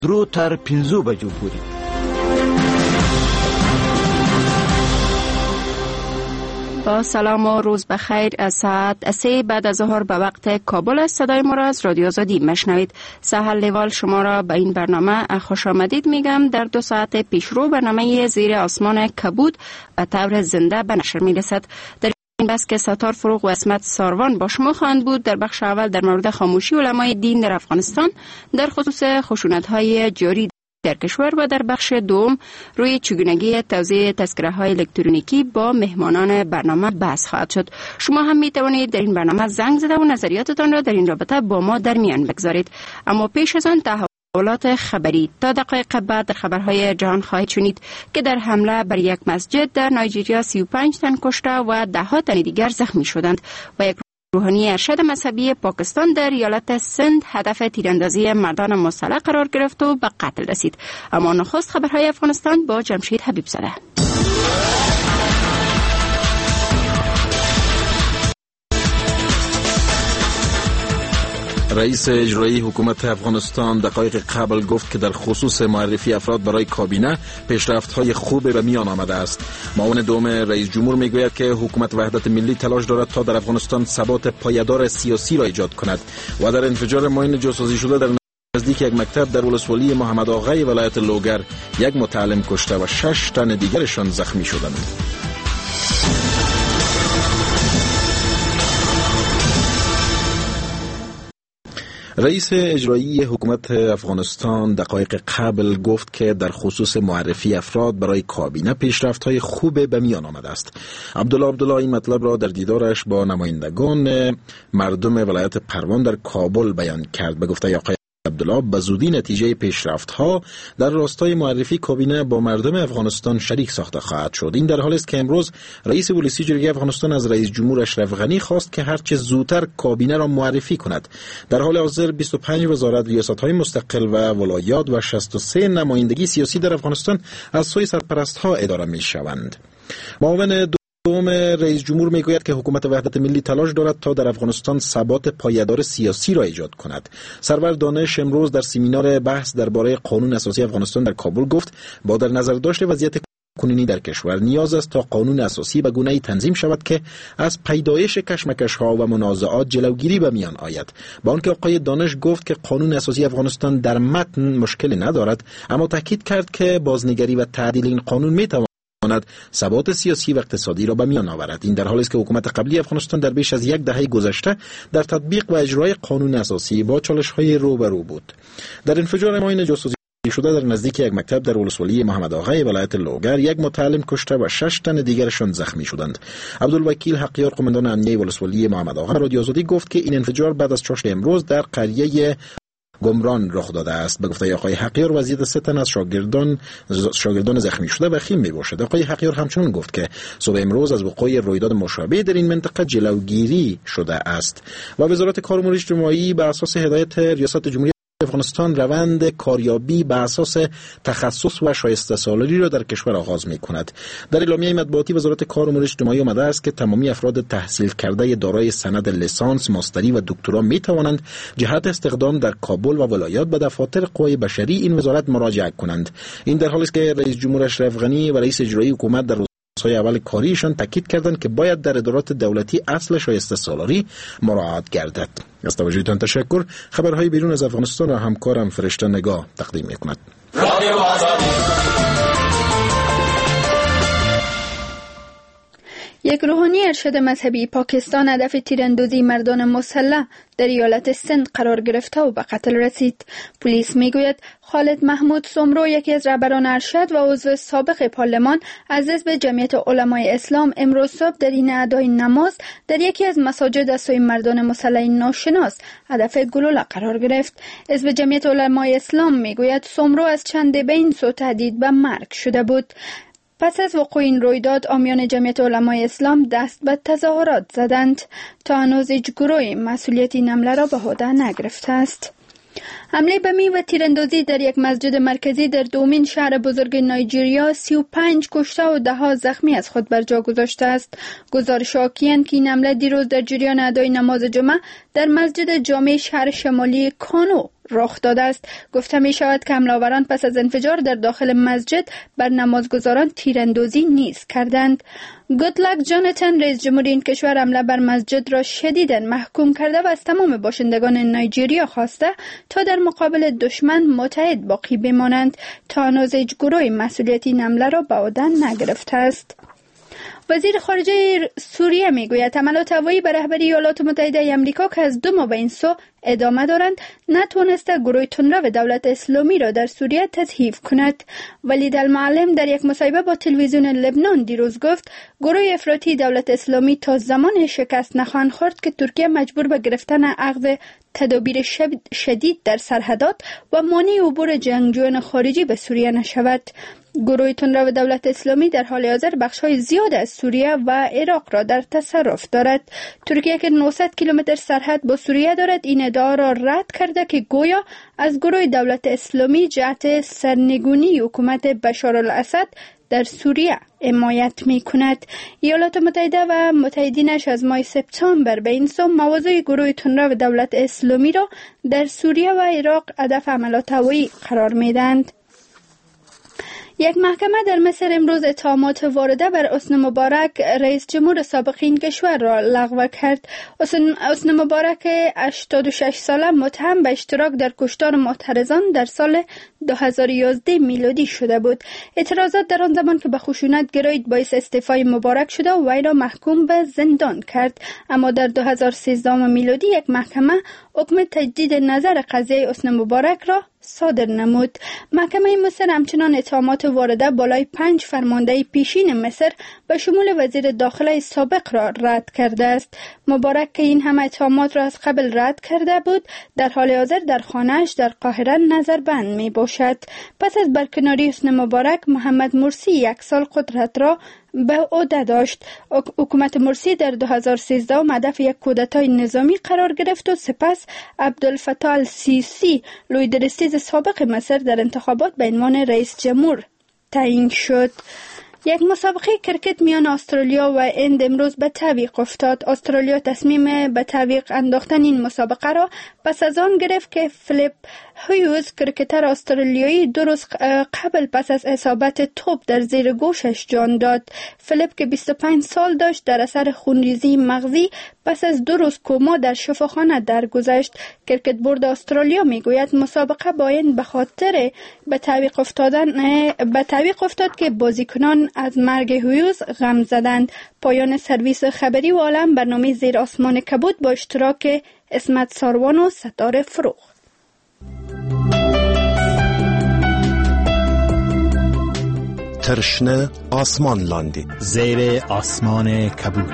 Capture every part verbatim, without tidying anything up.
درو تر پینزو بجو پوری. با سلام و روز بخیر. از ساعت سه بعد از ظهر به وقت کابل است. صدای ما را از رادیو آزادی مشنوید. سهل لیوال شما را به این برنامه خوش آمدید میگم. در دو ساعت پیشرو برنامه زیر آسمان کبود به طور زنده به نشر میرسد. در این بس که ستار فروغ و اسمت ساروان با شما خواهند بود. در بخش اول در مورد خاموشی علمای دین در افغانستان در خصوص خشونت‌های جاری در کشور و در بخش دوم روی چگونگی توزیع تذکره های الکترونیکی با مهمانان برنامه بحث خواهد شد. شما هم می توانید در این برنامه زنگ زده و نظریاتتان را در این رابطه با ما در میان بگذارید. اما پیش از آن تحولات خبری. تا دقایق بعد در خبرهای جهان خواهید شنید که در حمله بر یک مسجد در نایجریا سی و پنج تن کشته و ده ها تن دیگر زخمی شدند و یک روحانی ارشد مذهبی پاکستان در ایالت سند هدف تیراندازی مردان مسلح قرار گرفت و به قتل رسید. اما نخست خبرهای افغانستان با جمشید حبیب زاده. رئیس اجرایی حکومت افغانستان دقایق قبل گفت که در خصوص معرفی افراد برای کابینه پیشرفت‌های خوب به میان آمده است. معاون دوم رئیس جمهور میگوید که حکومت وحدت ملی تلاش دارد تا در افغانستان ثبات پایدار سیاسی را ایجاد کند و در انفجار ماین جاسازی شده در نزدیک یک مکتب در ولسوالی محمد آغای ولایت لوگر یک متعلم کشته و شش تن دیگرشان زخمی شدند. رئیس اجرایی حکومت افغانستان دقایق قبل گفت که در خصوص معرفی افراد برای کابینه پیشرفت‌های خوب به میان آمده است. عبدالله عبدالله این مطلب را در دیدارش با نمایندگان مردم ولایت پروان در کابل بیان کرد. به گفته آقای عبدالله به زودی نتیجه پیشرفت‌ها در راستای معرفی کابینه با مردم افغانستان شریک ساخته خواهد شد. این در حالی است که امروز رئیس پلیسی جمهوری افغانستان از رئیس جمهور اشرف غنی خواست که هرچه زودتر کابینه را معرفی کند. در حال حاضر بیست و پنج وزارت، ریاست‌های مستقل و ولایات و شصت و سه نمایندگی سیاسی در افغانستان از سوی سرپرست‌ها اداره می‌شوند. معاون دوم رئیس جمهور میگوید که حکومت وحدت ملی تلاش دارد تا در افغانستان ثبات پایدار سیاسی را ایجاد کند. سرور دانش امروز در سمینار بحث درباره قانون اساسی افغانستان در کابل گفت با در نظر داشت وضعیت کنونی در کشور نیاز است تا قانون اساسی به گونه‌ای تنظیم شود که از پیدایش کشمکش‌ها و منازعات جلوگیری به میان آید. با آنکه آقای دانش گفت که قانون اساسی افغانستان در متن مشکلی ندارد، اما تاکید کرد که بازنگری و تعدیل این قانون میتواند ثبات سیاسی و اقتصادی را به میان آورد. این در حالی است که حکومت قبلی افغانستان در بیش از یک دهه گذشته در تطبیق و اجرای قانون اساسی با چالش‌های روبرو بود. در انفجار ماین جاسازی شده در نزدیک یک مکتب در ولسوالی محمد آغای ولایت لوگر یک متعلم کشته و شش تن دیگرشان زخمی شدند. عبدالوکیل حقیار قماندان امنیه ولسوالی محمد آغای رادیو آزادی گفت که این انفجار بعد از چاشت امروز در قریه گمران رخ داده است. به گفته آقای حقیار وضعیت سه تن از شاگردان شاگردان زخمی شده وخیم میباشد. آقای حقیار همچنین گفت که صبح امروز از وقوع رویداد مشابه در این منطقه جلوگیری شده است و وزارت کار و امور اجتماعی به اساس هدایت ریاست جمهوری افغانستان روند کاریابی به اساس تخصص و شایسته سالاری را در کشور آغاز می کند. در اعلامیه مطبوعاتی وزارت کار و امور اجتماعی آمده است که تمامی افراد تحصیل کرده دارای سند لیسانس، ماستری و دکترا می توانند جهت استخدام در کابل و ولایات به دفاتر قوای بشری این وزارت مراجعه کنند. این در حالی است که رئیس جمهور اشرف غنی و رئیس اجرایی حکومت در روزهای اول کاریشان تاکید کردند که باید در ادارات دولتی اصل شایسته سالاری مراعات گردد. از توجهتان تشکر. خبرهای بیرون از افغانستان را همکارم فرشته نگاه تقدیم می‌کند. یک روحانی ارشد مذهبی پاکستان هدف تیراندازی مردان مسلح در ایالت سند قرار گرفته و به قتل رسید. پلیس میگوید خالد محمود سمرو، یکی از رهبران ارشد و عضو سابق پارلمان از حزب جمعیت علمای اسلام، امروز صبح در این ادای نماز در یکی از مساجد از سوی مردان مسلح ناشناس هدف گلوله قرار گرفت. حزب جمعیت علمای اسلام میگوید سمرو از چند بین سو تهدید به مرگ شده بود. پس از وقوع این رویداد عامیان جمعیت علمای اسلام دست به تظاهرات زدند. تا هنوز هیچ گروهی مسئولیت این حمله را به عهده نگرفته است. حمله بمی و تیراندازی در یک مسجد مرکزی در دومین شهر بزرگ نایجریا سی و پنج کشته و ده ها زخمی از خود بر جا گذاشته است. گزارش حاکی‌اند که این حمله دیروز در جریان ادای نماز جمعه در مسجد جامع شهر شمالی کانو رخ داده است. گفته می شود که حمله آوران پس از انفجار در داخل مسجد بر نمازگزاران تیراندازی نیز کردند. گودلک جاناتان رئیس جمهور این کشور حمله بر مسجد را شدیداً محکوم کرده و از تمام باشندگان نایجریا خواسته تا در مقابل دشمن متحد باقی بمانند تا هنوز هیچ گروه مسئولیت این حمله را به عهده نگرفته است. وزیر خارجه سوریه میگوید حملات هوایی بر رهبری ایالات متحده آمریکا که از دو ماه به این سو ادامه دارند نتوانسته گروه تندرو دولت اسلامی را در سوریه تضعیف کند. ولید المعلم در یک مصاحبه با تلویزیون لبنان دیروز گفت گروه افراطی دولت اسلامی تا زمان شکست نخواهند خورد که ترکیه مجبور به گرفتن اخذ تدابیر شدید در سرحدات و مانع عبور جنگجویان خارجی به سوریه نشود. گروه تندرو دولت اسلامی در حال حاضر بخش‌های زیاد از سوریه و عراق را در تصرف دارد. ترکیه که نهصد کیلومتر سرحد با سوریه دارد این ادعا را رد کرده که گویا از گروه دولت اسلامی جهت سرنگونی حکومت بشار الاسد در سوریه حمایت می کند. ایالات متحده و متحدینش از ماه سپتامبر به این سو مواضع گروه تندرو دولت اسلامی را در سوریه و عراق هدف حملات هوایی قرار می دهند. یک محکمه در مصر امروز اتهامات وارده بر حسنی مبارک رئیس جمهور سابق این کشور را لغو کرد. حسنی مبارک هشتاد و شش ساله متهم به اشتراک در کشتار معترضان در سال دو هزار و یازده میلادی شده بود. اعتراضات در آن زمان که به خشونت گرایید باعث استعفای مبارک شده و وی را محکوم به زندان کرد، اما در دو هزار و سیزده میلادی یک محکمه حکم تجدید نظر قضیه حسنی مبارک را صادر نمود. محکمه مصر همچنان اتهامات وارده بالای پنج فرمانده پیشین مصر به شمول وزیر داخله سابق را رد کرده است. مبارک که این همه اتهامات را از قبل رد کرده بود در حال حاضر در خانه‌اش در قاهره نظربند می باشد. پس از برکناری حسنی مبارک محمد مرسی یک سال قدرت را به عهده داشت. حکومت مرسی در دو هزار و سیزده هدف یک کودتای نظامی قرار گرفت و سپس عبدالفتاح السیسی لویدرستیز سابق مصر در انتخابات به عنوان رئیس جمهور تعیین شد. یک مسابقه کرکت میان استرالیا و هند امروز به تعویق افتاد. استرالیا تصمیم به تعویق انداختن این مسابقه را پس از آن گرفت که فلیپ هیوز کرکتر استرالیایی دو روز قبل پس از اصابت توپ در زیر گوشش جان داد. فلیپ که بیست و پنج سال داشت در اثر خونریزی مغزی پس از دو روز کما در شفاخانه درگذشت. کرکت بورد استرالیا میگوید مسابقه با این به خاطر به تعویق افتادن به تعویق افتاد که بازیکنان از مرگ هیوز غم زدند. پایان سرویس خبری و عالم برنامه زیر آسمان کبود با اشتراک اسمت ساروان و ستاره فروغ. ترشنه آسمان لاندی زیر آسمان کبود.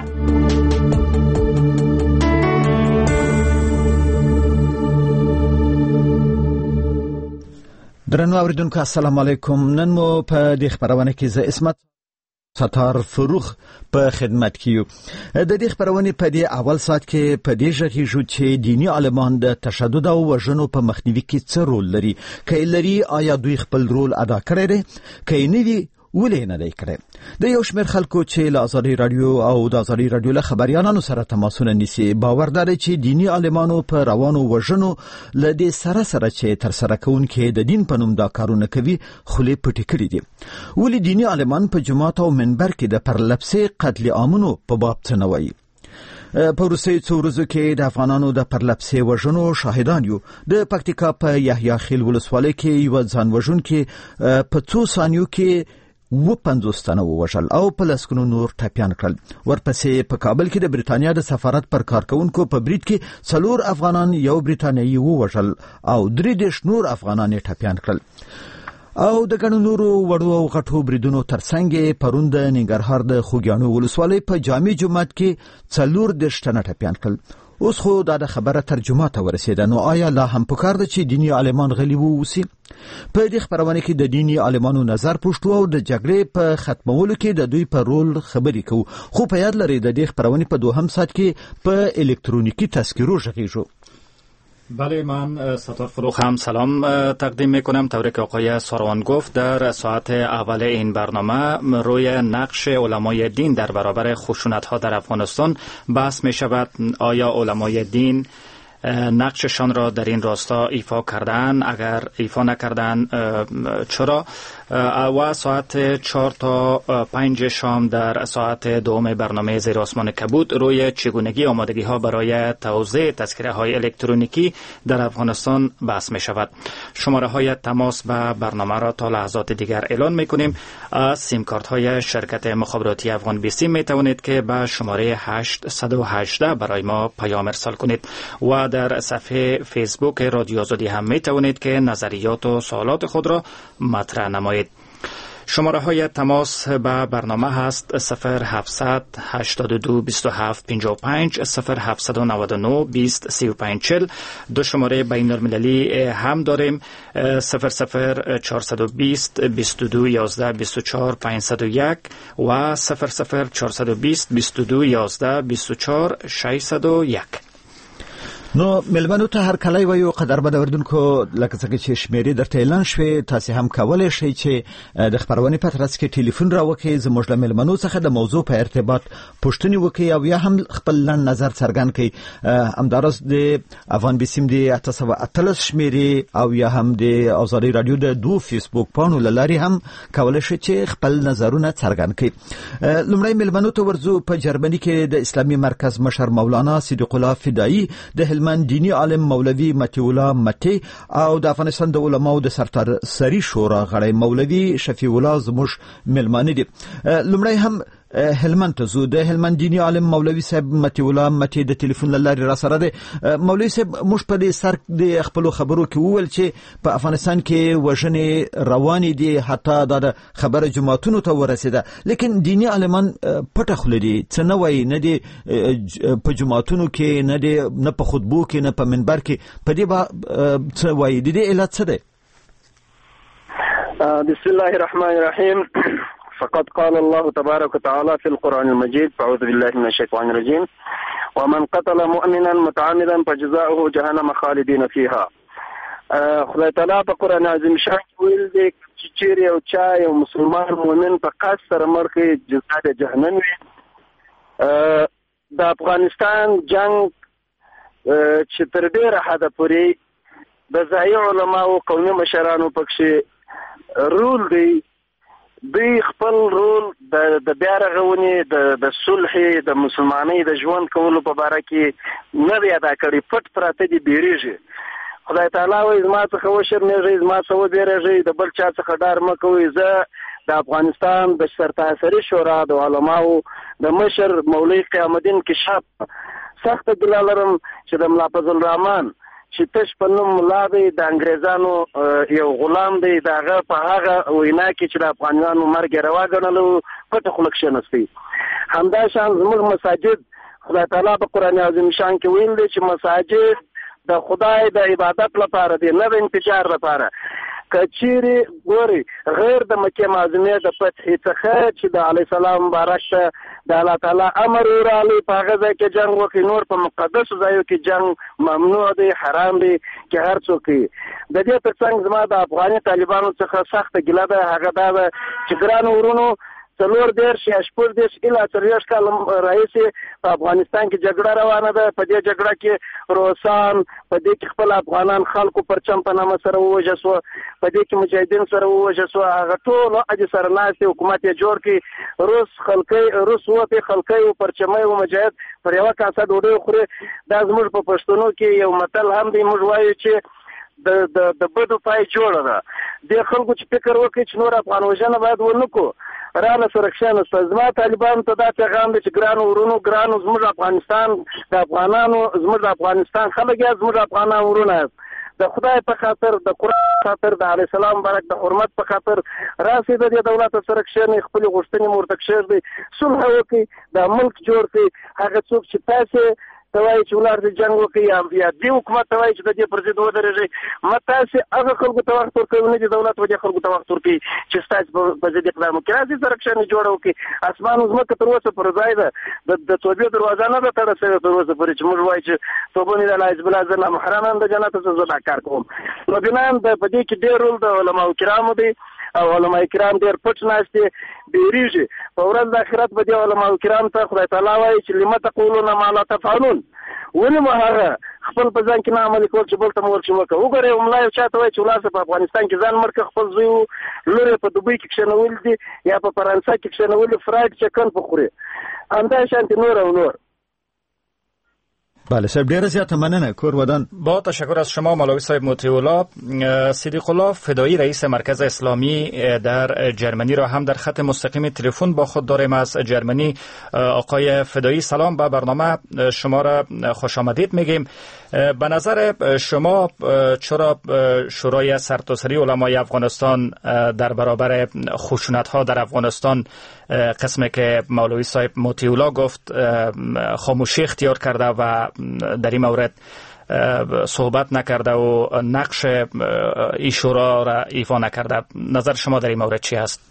درنو اوریدونکو السلام علیکم. نن مو په دې خبرونه کې ز اسمت ستار فروغ په خدمت کې یو. د دې خبرونه په دې اول ساعت کې په دې ژغې شو چې دینی عالمان د تشدد او وژنو په مخنیوي کې څه رول لري، که لري آیا دوی خپل رول ادا کړی دی، که نه دی ولې نه دی کړی. د یو شمېر خلکو چې له آزادي رادیو او د آزادي رادیو له خبریالانو سره تماسونه نیسي باور لري چې دینی عالمانو په روانو وژنو له دې سره سره چې ترسره کوونکي د دین په نوم دا کارونه کوي خولې پټې کړي دي. ولې دینی عالمان په جومات او منبر کې د پرلپسې قتل عامونو په باب څه نه وایي؟ په وروستیو څو ورځو کې د افغانانو د پرلپسې وژنو شاهدان یو. د پکتیکا په یحیی خیل ولسوالۍ کې یو ځان وژونکي په څو ثانیو کې و پنځوس تنه ووژل او په لسګونو نور ټپیان کړل. ورپسې په کابل کې د بریتانیا د سفارت پر کارکونکو په برید کې څلور افغانان یو بریتانیایی ووژل او درې دېرش نور افغانان یې ټپیان کړل. او د ګڼو نورو وړو او غټو بریدونو ترڅنګ پرون د ننګرهار د خوږیاڼو ولسوالۍ په جامع جومات کې څلور دېرش تنه ټپیان کړل. اوس خو دا د خبره ترجمه ته ورسېده، نو آیا لا هم پکار ده چې دینی عالمان غلي ووسی؟ په دې خبرونه کې د دینی عالمانو نظر پوښتو او د جګړې په ختمولو کې د دوی په رول خبرې کوو. خو په یاد لرئ د دې خبرونه په دوهم ساعت کې په الکترونیکی تذکرو ژغیږو. بله، من ستار فروغ هم سلام تقدیم میکنم. طوری که آقای ساروان گفت در ساعت اول این برنامه روی نقش علمای دین در برابر خشونت ها در افغانستان بحث می شود. آیا علمای دین نقششان را در این راستا ایفا کردن؟ اگر ایفا نکردن چرا؟ و ساعت چهار تا پنج شام در ساعت دوم برنامه زیر آسمان کبود روی چگونگی آمادگی ها برای توزیع تذکره های الکترونیکی در افغانستان بحث می شود. شماره های تماس به برنامه را تا لحظات دیگر اعلان می کنیم. از سیم کارت های شرکت مخابراتی افغان بیسیم می توانید که به شماره هشت یک هشت برای ما پیام ارسال کنید و در صفحه فیسبوک رادیو آزادی هم می توانید که نظریات و سوالات خود را مطرح نمایید. شماره های تماس به برنامه هست صفر هفتصد هشتاد و دو بیست و هفت پنجاه و پنج، صفر هفتصد و نود و نه بیست سی و پنج چهل. دو شماره بین المللی هم داریم، صفر صفر چهارصد و بیست بیست و دو یازده بیست و چهار پانصد و یک و صفر صفر چهارصد و بیست بیست و دو یازده بیست و چهار ششصد و یک. نو ملمنو ته هر کله وایو قدر به اوردونکو لکه څنګه چې شمیرې درته اعلان شوې، تاسو هم کولای شئ چې د خبرونه په ترڅ کې ټلیفون راوکړئ، زموږ له ملمنو څخه د موضوع په ارتباط پوښتنې وکړئ او یا هم خپل لنډ نظر څرګند کړئ. همدارس د افغان بیسیم د اته سوه اتلس شمیرې او یا هم د آزادي رادیو د دو فیسبوک پاڼو له لارې هم کولای شئ چې خپل نظرونه څرګند کړئ. لومړی ملمنو ته ورځو. په جرمني کې د اسلامي مرکز مشر مولانا صدیق الله فدایی د هلمند دینی عالم مولوی متی الله متی او د افغانستان د علماو د سرتر سری شورا غړی مولوی شفیع الله زموږ ملمانه دي. لومړی هم هلمند ته زو. د هلمند دینی عالم مولوی صاحب متی الله متی د ټلیفون لارې را سره ده. مولوی صاحب موږ په دې سر د خپل خبرو کې وویل چې په افغانستان کې وژنې روانې دي، حتی د خبره جماعتونو ته ورسېده، لیکن دینی عالمان پټه خوله دي، څه نه وایي، نه دي په جماعتونو کې، نه دي نه په خطبو کې، نه په منبر کې. په دې به څه وایي؟ د دې علت څه دی؟ بسم الله الرحمن الرحیم. فقد قال الله تبارك وتعالى في القرآن المجيد: أعوذ بالله من الشيطان الرجيم: ومن قتل مؤمنا متعمدا فجزاؤه جهنم خالدين فيها. خدای تعالی په قرآن عظیم شان ویل دی چې چیرې او چا یو مسلمان مؤمن په قصد سره مړ کړي، جزا د جهنم وي. د افغانستان جنگ چې تر ډیره حده پورې د ځایي علماو قومي مشرانو پکې رول دی، دوی خپل رول د بیا رغونې د صلح د مسلمانۍ د ژوند کولو په باره کې نه دی ادا کړی، پټ پراته دي، بیریږي. خدای تعالی وایي زما څخه وشرمېږئ، زما څخه وبېرېږئ، د بل چا څخه ډار مه کوئ. زه د افغانستان د سرتاسري شورا د علماو د مشر مولوي قیام الدین کشاف سخته ګیله لرم چې د ملا فضل الرحمن چې تش په نوم ملا دی، د انګریزانو یو غلام دی، د هغه په هغه وینا کې چې د افغانانو مرګ یې روا ګڼلو پټه خوله کښېنستی. همداشان زموږ مساجد خدای تعالی په قرآن عظیم شان کې ویل دی چې مساجد د خدای د عبادت لپاره دی، نه د انتشار لپاره. که چیرې ګوري غیر د مکې معظمې د فتحې څخه چې د علیه السلام مبارک ته د الله تعالی امر وراغلی په هغه ځای کې جنګ وکړي، نور په مقدسو ځایو کې جنګ ممنوع دی، حرام دی چې هر څوک کوي. د دې تر څنګ زما د افغاني طالبانو څخه سخته ګیله ده، هغه دا ده چې ګرانو ورونو څلور دېرش یا شپږ دېرش الا څلوېښت کاله راهیسې په افغانستان کې جګړه روانه ده. په دې جګړه کې روسان، په دې کې خپل افغانان خلکو پرچم په نامه سره ووژه سوه، په دې کې مجاهدین سره ووژه سوه، هغه ټول اجي سره ناست حکومت یې جوړ کړي. روس خلکی روس وته خلکی او پرچمای او مجاهد پر یوه کاسه ډوډۍ خوري. دا زموږ په پښتنو کې یو متل هم دی، موږ وایو چې د د د بدو پای جوړه ده. دې خلکو چې فکر وکړي چې نور افغان وژنه باید ونه کړو، رانه سره کښېنسته. زما طالبانو ته دا پیغام دی چې ګرانو ورونو، ګرانو زموږ افغانستان د افغانانو، زموږ د افغانستان خلک یاست، زموږ افغانان ورونه یاست. د خدای په خاطر، د قرآن په خاطر، د علیه السلام مبارک د حرمت په خاطر راسئ، د دې دولت سره کښېنئ، خپلې غوښتنې مو ورته کښېږدئ، صلح وکړئ، دا ملک جوړ کړئ. هغه څوک چې تاسې ته وایي چې ولاړ دې جنګ وکړي یا دې حکومت ته وایي چې د دې پر ضد ودرېږئ، مه تاسې هغه خلکو ته وخت ورکوئ، نه دې دولت به دې خلکو ته وخت ورکوي چې ستاسې په ضد اقدام وکړي. راځئ سره کښېنئ، جوړه وکړي. اسمان او ځمکه تر اوسه پر ځای ده، د توبې دروازه نه ده تړه شوې تر اوسه پورې چې موږ وایو چې توبه مې ده له حزب الله، زه نامحرم یم د جنت څخه، زه دا کار کوم. نو بنان په دې کې ډېر رول د علماو کرامو دی او علماء کرام ډېر پټ ناست دي، بیریږي. په ورځ د آخرت به دې علماو کرام ته خدای تعالی وایي چې لم تقولون ما لا تفعلون. ولې مو هغه خپل په ځان کې نه عملي کول چې بل ته مور چې وکړه. وګورئ ملا یو چاته وایي چې ولاړ په افغانستان کې ځان مړ کړه، خپل زوی لور یې په دوبۍ کې کښېنولي دي یا په فرانسه کې کښېنولي، فرایډ چکن په خوري، همدا شانتې نور او نور. بله صاحب ډیره زیاته مننه. کور ودان. با تشکر از شما مولوی صاحب مطیع صدیق الله فدایی، رئیس مرکز اسلامی در جرمنی را هم در خط مستقیم تلفن با خود داریم. از جرمنی آقای فدایی سلام، به برنامه شما را خوش آمدید میگیم. به نظر شما چرا شورای سرتاسری علمای افغانستان در برابر خشونت ها در افغانستان، قسمی که مولوی صاحب مطیع الله گفت، خاموشی اختیار کرده و در این مورد صحبت نکرده و نقش این شورا را ایفا نکرده؟ نظر شما در این مورد چی است؟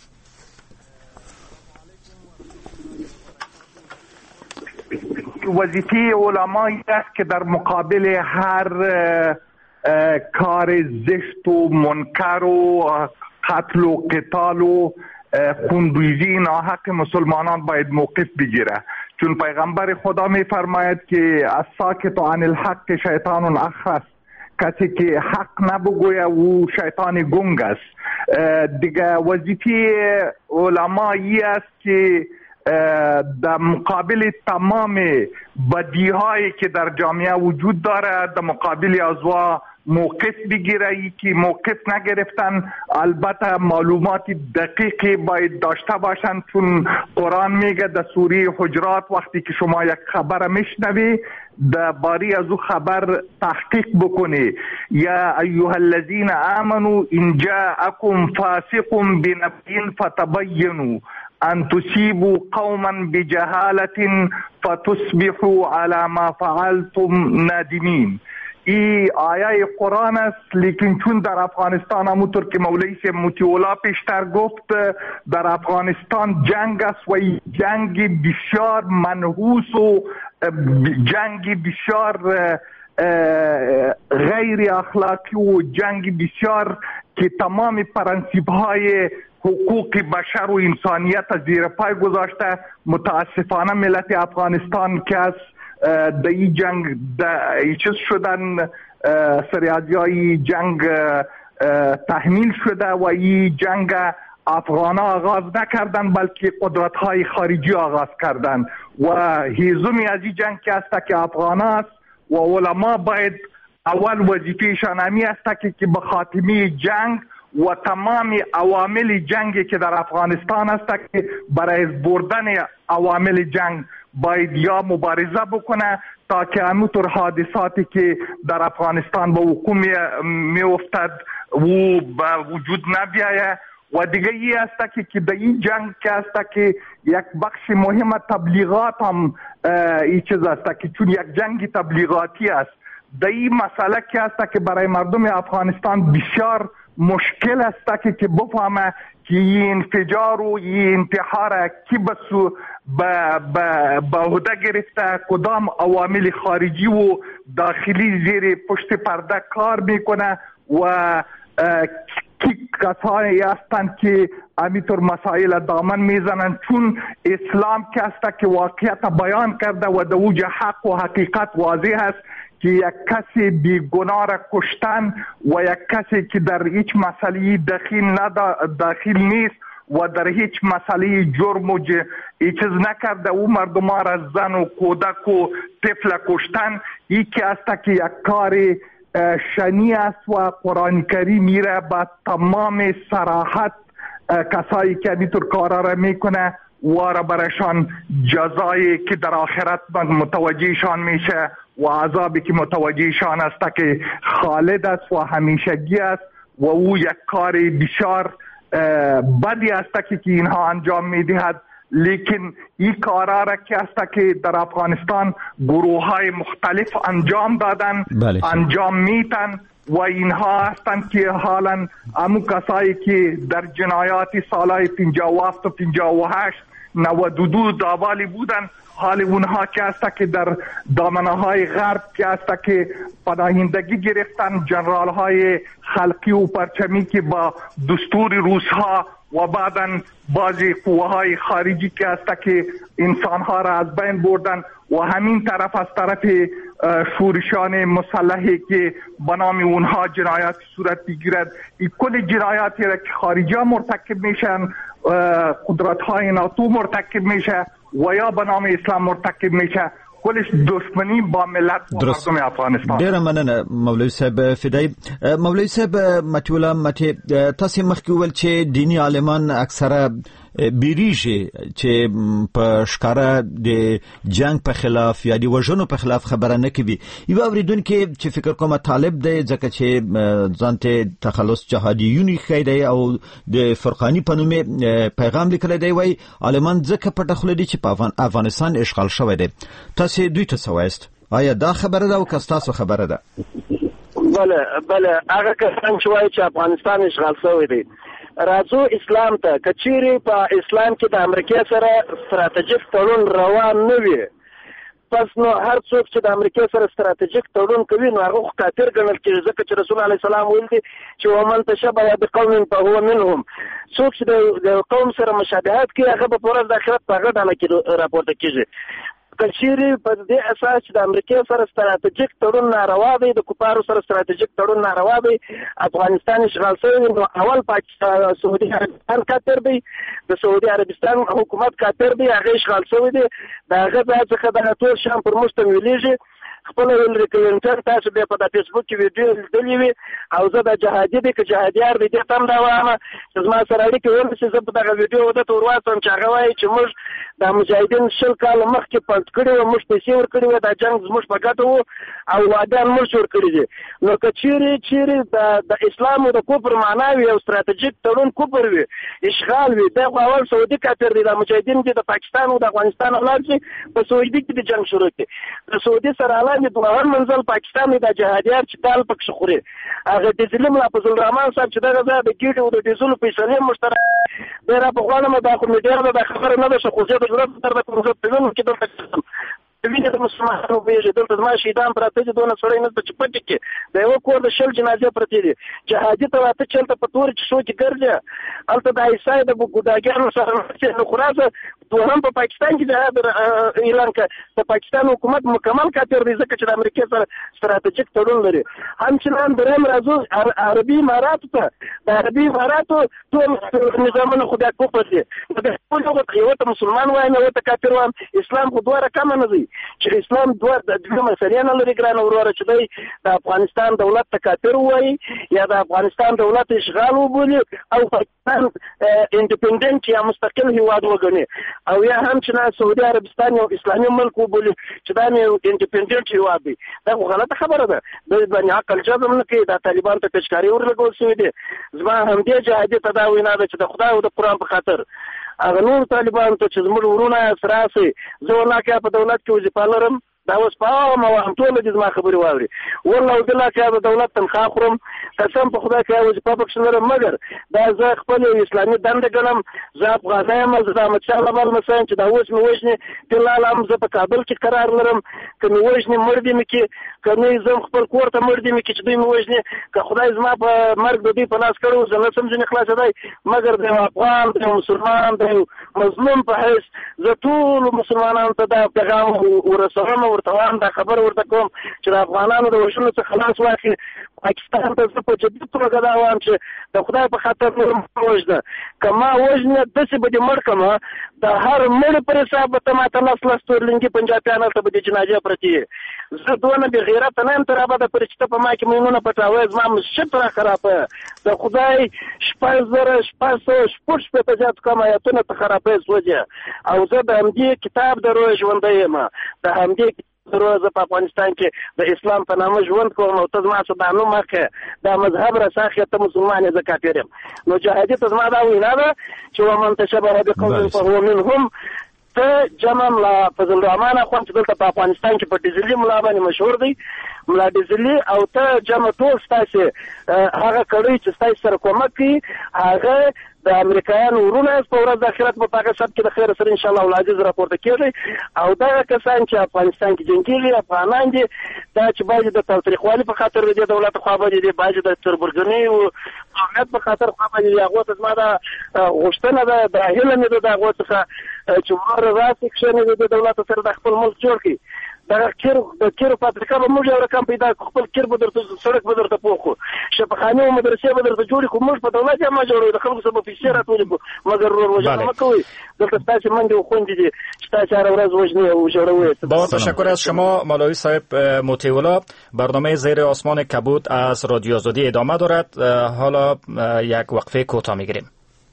وظیفه علمایی است که در مقابل هر کار زشت و منکر و قتل و قتال و خونریزی ناحق مسلمانان باید موقف بگیره، چون پیغمبر خدا می فرماید که الساکت عن الحق شیطان اخرس، کسی که حق نبگوید او شیطان گنگ است. دیگه وظیفه علمایی است که در مقابل تمام بدیهایی که در جامعه وجود داره در مقابل ازوا موقف بگیره. که موقف نگرفتن البته معلومات دقیقی باید داشته باشن، چون قرآن میگه در سوره حجرات وقتی که شما یک خبر میشنوی در باری از او خبر تحقیق بکنی. یا ایها الذین آمنوا ان جاءکم فاسق بنبأ فتبینوا ان تصیبوا قوما بجهالة فتصبحوا على ما فعلتم نادمین. این آیه قرآن است، لیکن چون در افغانستان همونطور که مولوی صاحب مطیع الله پیشتر گفت در افغانستان جنگ است و این جنگ بسیار منحوس و جنگ بسیار غیر اخلاقی و جنگ بسیار که تمام پرنسیب های حقوق بشر و انسانیت زیر پای گذاشته. متاسفانه ملت افغانستان که از در این جنگ در چیز شدن، سریازیای جنگ تحمیل شده و این جنگ افغان آغاز نکردن بلکه قدرت های خارجی آغاز کردن و هیزمی از این جنگ که است که افغان است و علما باید اول وظیفهشان همی است که به خاتمه جنگ و تمام عوامل جنگی که در افغانستان است که برای بردن عوامل جنگ باید یا مبارزه بکنه تا که همونطور حادثاتی که در افغانستان به وقوع می افتد و به وجود نبیاید. و دیگه ای است که که در این جنگ که است که یک بخش مهم تبلیغات هم این چیز است که چون یک جنگ تبلیغاتی است، در این مسئله که است که برای مردم افغانستان بسیار مشکل است که که بفهمه که این انفجار و این انتحار کی بسو به عهده گرفته، کدام عوامل خارجی و داخلی زیر پشت پرده کار میکنه و کی کسانی هستند که همینطور مسائل دامن میزنند. چون اسلام که است که واقعیت بیان کرده و در اوج حق و حقیقت واضح است که یک کسی بیگناه را کشتن و یک کسی که در هیچ مسئله داخل داخل نیست و در هیچ مسئله جرم و چیز نکرده او مردم را زن و کودک و طفل کشتن، این که است که یک کار شنی است و قرآن کریم میره با تمام صراحت کسایی که اینطور کارا را میکنه و را برایشان جزایی که در آخرت متوجهشان میشه و عذابی که متوجهشان است که خالد است و همیشگی است و او یک کار بسیار بدی است که اینها انجام میدهد. لیکن این کارا را که است که در افغانستان گروه های مختلف انجام دادن، بله. انجام میتن و اینها هستند که حالا همون کسایی که در جنایات سالهای پنجاه و هفت و پنجاه و هشت نود و دو داوالی بودن، حال اونها که است که در دامنه های غرب که است که پناهندگی گرفتن، جنرال های خلقی و پرچمی که با دستور روس ها و بعدا بعضی قوه های خارجی که است که انسان ها را از بین بردن و همین طرف از طرف شورشان مسلحی که به نام اونها جنایات صورت میگیرد، این کل جنایاتی را که خارجی مرتکب میشن، قدرت های ناتو مرتکب میشه و یا به نام اسلام مرتکب میشه، کلش دشمنی با ملت و مردم افغانستان. ډیره مننه مولوی صاحب فدای. مولوی صاحب متولا مته تاسو مخکې ول چې دینی عالمان اکثره بیریږي چې په ښکارا د جنگ په خلاف یا د وژنو په خلاف خبره نه کوي. یو اوریدونکو چې فکر کوم طالب دی ځکه چې ځانته تخلص جهادیونی خیری او د فرقانی په نوم پیغام لیکلی دی، وای عالمان ځکه په دخل دي چې په افغانستان اشغال شوی دی. تاسو دوی ته سوایست، آیا دا خبره ده او که تاسو خبره ده؟ بله بله، هغه کسان چې وایي چې افغانستان اشغال شوی دی، راځو اسلام ته. کچيري په اسلام کې د امریکا سره ستراتیژیک تړون روان نه وي، پس نو هر څوک چې د امریکا سره ستراتیژیک تړون کوي نو هغه کافر ګڼل کېږي، ځکه چې رسول الله صلی الله علیه وسلم ویلي چې ومن تشبه بقوم فهو منهم. څوک چې د قوم سره مشابهت کوي هغه په ورځ د آخرت په هغه ډله کې راپورته کېږي. کچيري په دې اساس چې د امریکا سره ستراتیژیک تړون ناروا دی، د کوپارو سره ستراتیژیک تړون ناروا دی، افغانستان اشغال شوی نو اول پاکستان سعودي عربستان کافر دی، د سعودي عربستان حکومت کافر دی، هغه اشغال شوی دی، دا هغه څخه د ټول شام پر مشت ویلېږي. خپل هیلری کلینټن تاسو به په فیسبوک کې ویډیو لیدلې وي او زه د جهادي دي که جهادیار دي دې تم دا وایم چې زما سره اړیکې ونیسي، زه په دغه ویډیو ورته ورواستم چې هغه وایي چې موږ د مجاهدین شل کاله مخکې پنډ کړي وو، موږ پیسې ورکړي وو، دا جنګ زموږ په ګټه وو او وعدان موږ جوړ کړي دي. نو که چیرې چیرې د اسلام او د کفر معنا وي او ستراتیژیک تړون کفر وي، اشغال وي، دا خو اول سعودي کافر دي، د مجاهدین دي د پاکستان او د افغانستان اولاد چې په سعودي کې د جنګ شروع کړي، د سعودي سره اعلان د دوه منزل پاکستان د جهادیار چې دال پکښ خوري، هغه د ظلم لا په الرحمن صاحب چې دغه ځای د ګیډو او د ډیزلو پیسې مشترک دی را په غواړم دا خو مې ډېر د خبره نه ده شو، خو زه د ضرورت تر د کوم څه په نوم کې دلته وینې د مسلمانانو ویږي، دلته زما شهیدان پراته دي، دونه سړی نه چې پټ کې د یو کور د شل جنازې پرتې دي، جهادي ته راته چلته په تور چې شو کې ګرځي هلته د عیسی د ګوداګانو سره نو خلاصه دوهم په پاکستان کې د اعلان کړ د پاکستان حکومت مکمل کافر دی، ځکه چې د امریکا سره ستراتیژیک تړون لري. همچنان درېیم راځو عربي اماراتو ته، د عربي اماراتو ټول نظامونه خو بیا کفر دي، یو ته مسلمان وایم یو ته کافر وایم، اسلام خو دوه رقمه نه دی چې اسلام دوه دوه مسلې نه لري. ګرانه وروره چې دی د افغانستان دولت ته کافر وایي یا د افغانستان دولت اشغال وبولي او پاکستان انډیپندنت یا مستقل هیواد وګڼي او یا هم چې سعودي عربستان یو اسلامي ملک وبولي چې دا یې انډیپندنت هیواد دی، دا خو غلطه خبره ده. د باندې عقل جزم نه کوي، دا طالبان ته پېچکاري ورلګول شوي دي. زما همدې جهادي ته دا وینا ده چې د خدای او د قرآن په خاطر هغه نور طالبان ته چې زموږ ورونه سراسي زه ورناکه په دولت کې وظیفه لرم، دا اوس په عامه وایم ټول دې زما خبرې واوري، والله وبالله چې د دولت تنخواه خورم، قسم په خدای کې وظیفه پکښې لرم، مګر دا زه خپل اسلامي دنده ګڼم، زه افغانه یم، زه د احمدشاه بابا لمسی یم چې دا اوس مې وژني فلحال هم زه په کابل کې قرار لرم، که مې وژني مړ دې مې کړي، که نه زه خپل کور ته مړ دې مې کړي چې دوی مې وژني، که خدای زما په مرګ د دوی په لاس کړی زه نه شم ځینې خلاصېدی، مګر د یو افغان د یو مسلمان د یو مظلوم په حیث زه ټولو مسلمانانو ته دا پیغام ورسوم، ورته وایم دا خبر ورته کوم چې د افغانانو د وژنو څخه خلاص واخلي. پاکستان ته زه په جدي توګه دا وایم چې د خدای په خاطر نور مه وژنه، که ما وژنه داسې به دې مړ کړمه د هر مړي پر حساب به ته ماته لس لس تورلنګي پنجابیان هلته به دې جنازې پرتې وي. زه دونه بې غیرته نه یم تر ابده پورې چې ته په ما کې میمونه پټوې، زما مسجد راخرابه، د خدای شپږ زره شپږ سوه شپږ شپېته زیات کم ایتونه ته خرابې سوځې او زه د همدې کتاب د روی ژوندی یم، د همدې زه په افغانستان کې د اسلام په نامه ژوند کوم او ته زما څه دا نوم اخلې دا مذهب راساخې ته مسلمان یې زه کافر یم. نو جهادي ته زما دا وینا ده چې ومن تشبه بقوم فهو منهم. ته جمع ملا فضل الرحمن اخوان چې دلته په افغانستان کې په ډیزلي ملا باندې مشهور دی، ملا ډیزلي، او ته جمع ټول ستاسې هغه کړی چې ستاسې سره کومک کوي هغه د امریکایانو ورونه په ورځ د آخرت په هغه سب کې د خیر سره انشاءالله العزیز راپورته کېږي او دغه کسان چې افغانستان کې جنګېږي افغانان دي دا چې بعضې د تاوتریخوالي په خاطر د دې دولت خوا باندې دي، بعضې د تربورګنۍ او قومیت په خاطر خوا باندې دي. هغو ته زما دا غوښتنه ده، دا هیله مې ده د هغو څخه چې ور راسې کښېنې د دې دولت سره د خپل ملک جوړ کړي. دا کیر د کیر فابریکه به موږ یو رقم پیدا کړو خپل کیر به درته سړک به درته پوخو شفاخانه او مدرسې به درته جوړ کړو موږ په دولت یې ما جوړو د خلکو سره په پیسې راټولې مګر ور وژنه مکوئ دلته تاسو منډه او خوندې دي چې تاسو هر ورځ وژنې او جوړوي. با تشکر از شما مولوی صاحب موتیولا. برنامه زیر آسمان کبود از رادیو آزادی ادامه دارد. حالا یک وقفه کوتاه میگیریم.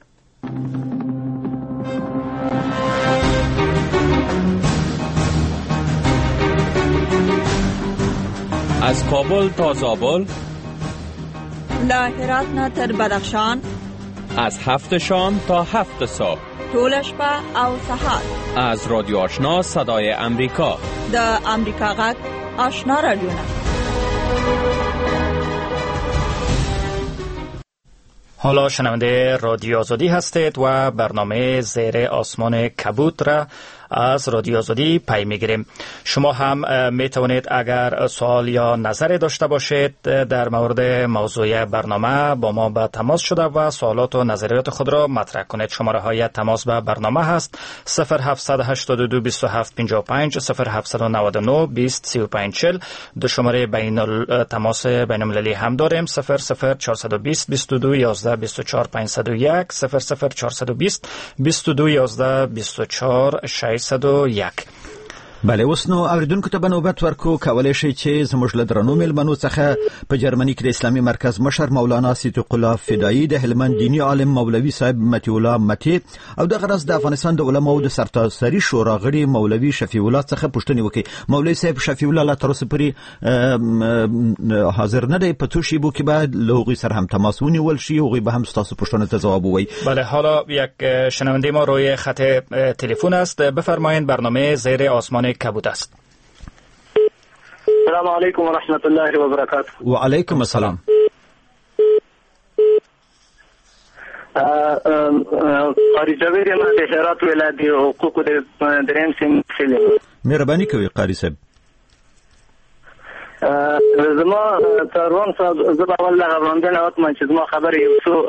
از کابل تا زابل، له هرات نه تر بدخشان، از هفت شام تا هفت صبح، ټول شپه او سهار. از رادیو آشنا صدای امریکا، د امریکا غږ آشنا رادیو. حالا شنونده رادیو آزادی هستید و برنامه زیر آسمان کبود را از رادیو آزادی پی میگیریم. شما هم می توانید اگر سوال یا نظر داشته باشید در مورد موضوع برنامه با ما به تماس شده و سوالات و نظریات خود را مطرح کنید. شماره های تماس به برنامه هست صفر هفت هشت دو دو دو هفت پنج پنج صفر هفت نه نه بیست سی و پنج چهل. دو شماره بین تماس بین المللی هم داریم صفر صفر چهارصد و بیست بیست و دو یازده بیست و چهار پانصد و یک صفر صفر چهارصد و بیست بیست و دو یازده بیست و چهار ششصد و یک. بله اوس نو اوریدونکو ته بنوبت ورکو کولای شي چې زموږ له درنو مېلمنو څخه په جرمني کې د اسلامي مرکز مشر مولانا صدیق الله فدایی د هلمند دینی عالم مولوي صاحب متی الله متی او د غرض د افغانستان د علماو د سرتاسري شورا غړي مولوي شفیع الله څخه پوښتنه وکړي. مولوي صاحب شفیع الله لا تر اوسه پورې حاضر نه دی، په څو شیبو کې بعد لوغي سره هم تماس ونیول شي او به هم تاسو پوښتنه ته جواب ووایي. بله حالا یک شنونده ما روی خط تلفن است. بفرمایید برنامه زیر آسمان کبود است. السلام علیکم و رحمت الله و برکاته. و علیکم السلام. قاری جویر ما د هرات ولایت د حقوقو د دریم سیم سیل. مهرباني کوي قاری صاحب. زما تروان صاحب زبا والله غوندنه وقت چې زما خبرې یو څو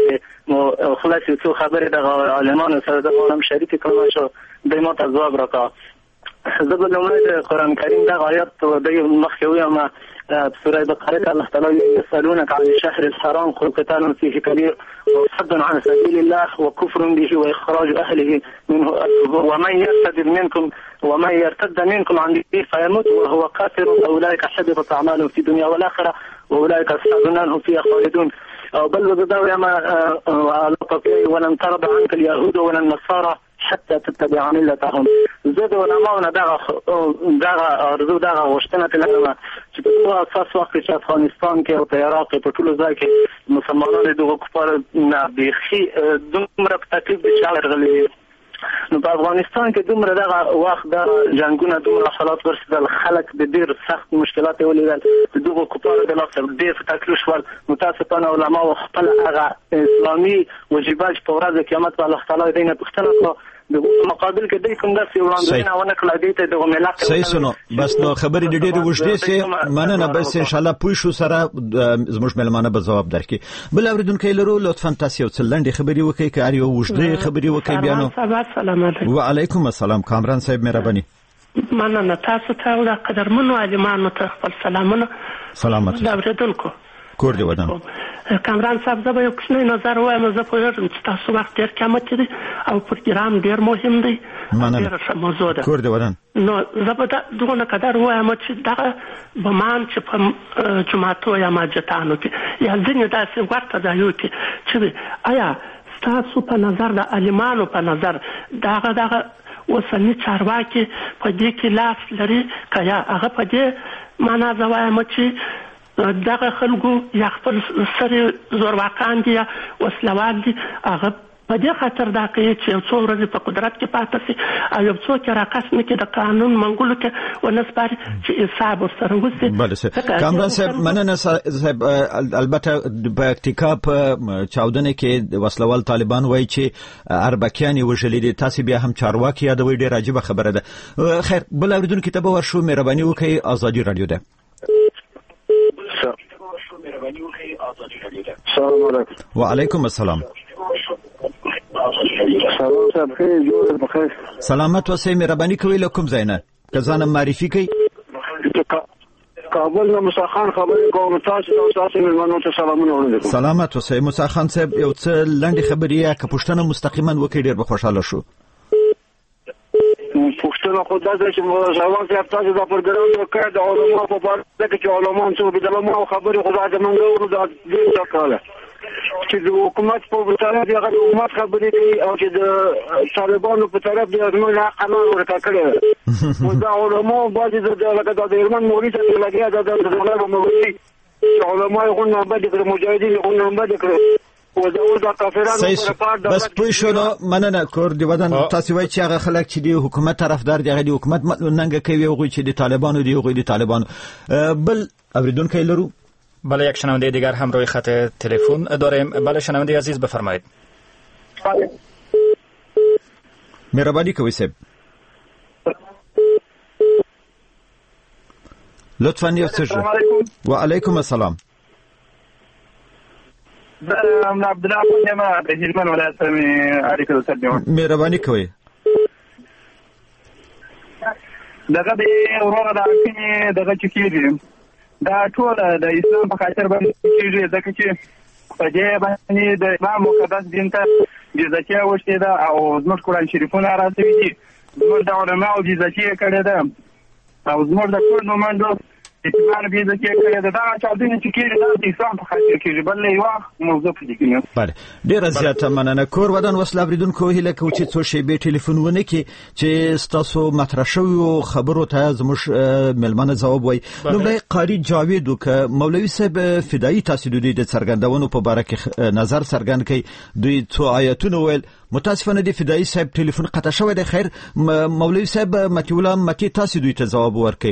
خلاص یو څو خبرې د عالمانو سره د عالم شریک کړم شو د ما ته جواب راکا. زبا لومړی د قرآن کریم د آیات د مخکې وایم سورة بقرة الله تعالى يسألونك عن الشهر الحرام قل قتال فيه كبير وصد عن سبيل الله وكفر به وإخراج أهله منه ومن يرتد منكم ومن يرتد منكم عن دينه فيموت وهو كافر أولئك حبطت أعمالهم في الدنيا والآخرة وأولئك أصحاب النار هم فيها خالدون. بل وذا ما ولن ترضى عنك اليهود ولا النصارى حتى تتبع ملتهم. زاد علماؤنا دغه دغه ارزو دغه غوښتنه کړه چې په اساس وخت چې افغانستان کې او عراق په ټولو ځای کې مسلمانانو دغه کفار نه بيخي دومره تکلیف دي چې راغلي. نو په افغانستان کې دومره دغه وخت د جنگونو دومره حالات ورسېدل، خلک د ډېر سخت مشکلات ولیدل، دغه کفار د لاسه ډېر تکلیف ول. متاسفانه علما خپل هغه اسلامي واجبات په ورځ قیامت په الله تعالی دینه پښتنه کو د مقابل کې د کوم داسې وړاندوینه ونه کړل دي ته د ملت صحیح سنو. بس نو خبرې ډېرې وژدې سي مننه، بس ان شاء الله پوه شو سره زموږ ملمانه به جواب درکړي. بل اوریدونکو لرو لطفا تاسو یو څه لنډې خبرې وکړئ که یو وژدې خبرې وکړئ بیا نو. سلام علیکم. وعلیکم السلام. کامران صاحب مهرباني. مننه تاسو ته او قدرمنو عالمانو ته خپل سلامونه. سلامت اوریدونکو کور دی ودان. کامران صاحب زه به یو کوچنی نظر وایم. زه پوهېږم چې تاسو وخت ډېر قیمتي دی او پروګرام ډېر مهم دی، ډېره ښه موضوع ده. کور دی ودان. نو زه به دغونه قدر وایم چې دغه بمان چې په جوماتو یا مسجدانو کې یا ځینې داسې ورته ځایو کې چې آیا ستاسو په نظر د عالمانو په نظر دغه دغه اوسني چارواکي په دې کې لاس لري که یا هغه په دې معنا زه وایم چې دغه خلکو یا خپل سره زورواکان دي یا وسلوال دي، هغه په دې خاطر دا کوي چې یو څو ورځې په قدرت کې پاتې شي او یو څوک یې راکس نه کړي د قانون منګولو کې ونه سپاري چې حساب ورسره وشي. بله صاحب. کامران صاحب مننه صاحب. البته په اکتیکا په چاودنې کې وسلوال طالبان وایي چې اربکیان یې وژلي دي، تاسې بیا هم چارواکي یادوئ، ډېره عجیبه خبره ده. خیر بل اورېدونکي ته به ورشو. مهرباني وکړئ ازادي راډیو ده. السلام علیکم. وعلیکم السلام. سلام صاحب خیر جوړ بخیر. سلامت اوسئ. مهرباني کوئ له کوم ځای نه؟ کزانه معرفي کوي. کابل نه موسی خان خبرې کوم. تاسو تاسو مېلمنو ته سلامونه وړاندې کوم. سلامات اوسئ موسی خان صاحب. یو څه لنډې خبرې یا که پوښتنه مستقیما وکړئ ډېر به خوشحاله شو. پوښتنه خو دا ده چې ځوان صاحب تاسو دا پروګرام وکړ د علماء په اړه کې چې علماء څو به د علماء خبرې خو دا د موږ ورو د دې ځکه چې د حکومت په طرف دی هغه حکومت خبرې کوي او چې د طالبانو په طرف دی موږ قانون ورته کړی مو دا علماء باندې د لکه د ایران موري ته لګیا د دغه موري علماء غو نه باندې د مجاهدین غو نه باندې کړی او دا ور د کافرانو پر پاره بس پوه شو نو مننه کور دی ودان تاسو وایي چې هغه خلک چې دی حکومت طرفدار دی هغه دی حکومت ننګ کوي او چې دی طالبانو دی او دی طالبانو بل اوریدونکو لرو. بله یک شنونده دیگر هم روی خط تلفن داریم. بله شنونده عزیز بفرمایید. مهربانی کوي صاحب لطفا یو څه. و علیکم السلام. زه عبدالله یم د هلمند ولایت څخه اړیکه درلودم. مهربانی کوي. دغه د وروغه د اړیکې دغه چې کېږي دا ټول د اسلام په خاطر باندې کېږي ځکه چې په دې باندې د اسلام مقدس دین ته جزیه وشته ده او زموږ قرآن شریفونه راځي دي زموږ د علماو جزیه کړې ده او زموږ د ټول نوماندو اتفاق به ځکه کړی دا چې د دې چې کېږي د اسلام په خاطر کېږي بل یو موضوع دي. بله ډېره زیاته مننه کور ودان وسله اوریدونکو هیله کوو چې څو شیبې ټلیفونونه کې چې ستاسو مطرح شویو خبرو ته زموږ مېلمانه ځواب وایي. لومړی قاري جاوید که مولوي صاحب فدایي تاسو د دوی د څرګندونو په باره کې نظر څرګند کړي دوی څو آیتونه ویل متاسفانه د فدایي صاحب ټلیفون قطع شوی دی. خیر مولوي صاحب متي الله متي تاسو دوی ته ځواب ورکړي.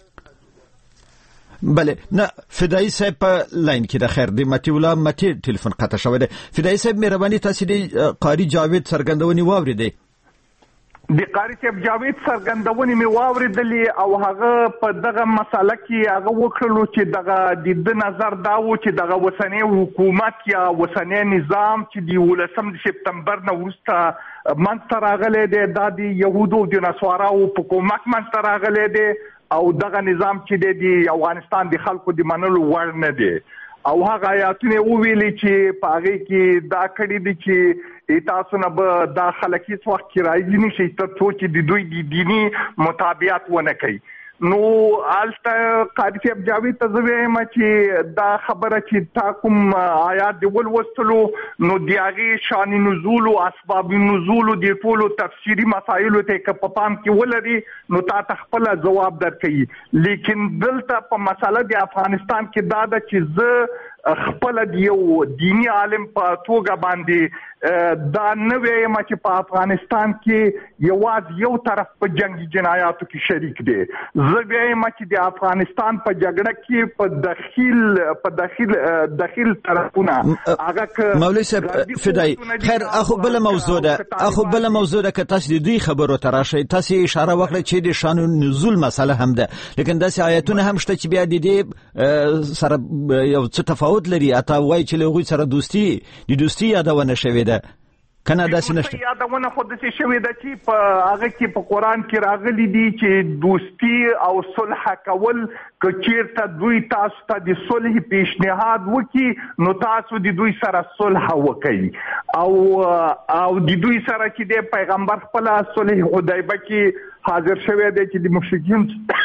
بله نه فدایي صاحب په لاین کې د خیر دی متي الله متي ټلیفون قطع شوی دی. فدایي صاحب مهرباني تاسو د قاری جاوید څرګندونې واوریدې. د قاری صاحب جاوید څرګندونې مې واوریدلې او هغه په دغه مسله کې هغه وکړلو چې دغه د نظر دا و چې دغه وسنی حکومت یا وسنی نظام چې د ولسم سپتمبر نه وروسته منځته راغلی دی دا د یهودو د نصاراو په کومک منځته راغلی دی او دغه نظام چې د افغانستان د خلکو د منلو وړ نه دی او هغه آیاتونه ویلي چې په هغه کې دا کړي دي چې تاسو نه به دا خلک هیڅ وخت کې راځي نشي تر څو چې د دوی د دیني مطابقت ونه کوي. نو آلته قاری صاحب جاوید ته زه وایم چې دا خبره چې تا کوم آیات دی ولوستلو نو د هغې شان نزول او اسباب نزول د ټولو تفسیري مسایلو ته که په پام کې ولري نو تا ته خپله ځواب درکوي. لیکن دلته په مسله د افغانستان کې دا ده چې زه خپله د یو دیني عالم په توګه باندې دا نه وایم چې په افغانستان کې یوازې یو طرف په جنگي جنایاتو کې شریک دی. زه وایم چې د افغانستان په جګړه کې په داخل په داخل داخل طرفونه هغه مولوي صاحب فدایي خیر اخو بل موضوع ده اخو بل موضوع ده که تاسو د دوی خبرو ته راشئ تاسو اشاره وکړئ چې د شان نزول مسله هم ده لیکن داسې آیتونه هم شته چې بیا د دې سره یو څه تفاوت لري اته وایي چې له هغوی سره دوستي د دوستي یادونه شوې ده کنه داسې نشته. یادونه خو داسې شوې ده چې په هغه کې په قرآن کې راغلي دي چې دوستي او صلح کول که چیرته دوی تاسو ته د صلح پیشنهاد وکړي نو تاسو د دوی سره صلح وکړئ او او د دوی سره چې د پیغمبر خپل صلح حدیبیه کې حاضر شوی دی چې د مشرکین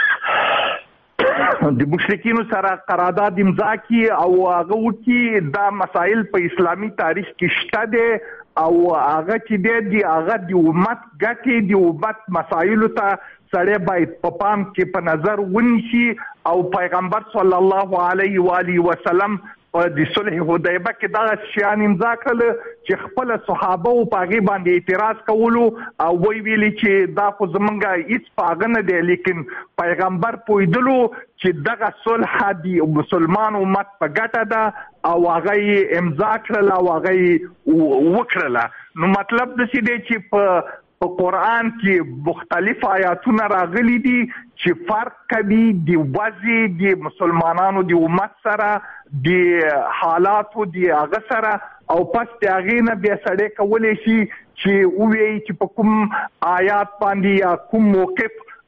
د مشرکینو سره قرارداد امضا کی او هغه وکي دا مسائل په اسلامی تاریخ کې شته دي او هغه چې دی هغه د امت ګټې د امت مسایلو ته سړی باید په پام کې په نظر ونیسي او پیغمبر صلی الله علیه و آله وسلم د صلح حدیبیه کې دا شیان امضا کړل چې خپل صحابه او پاغي باندې اعتراض کولو او وی ویلي چې دا خو زمونږه هیڅ پاغه نه دی لیکن پیغمبر پویدلو چې دغه صلح دی مسلمان امت په ګټه ده او هغه امضا کړل او هغه وکړل. نو مطلب د دې دی چې په په قرآن کې مختلف آیاتونه راغلي دي چې فرق کوي د وضع د مسلمانانو د امت سره د حالاتو د هغه سره او پس د هغې نه بیا سړی کولی شي چې ووایي چې په کوم آیات باندې یا کوم موقف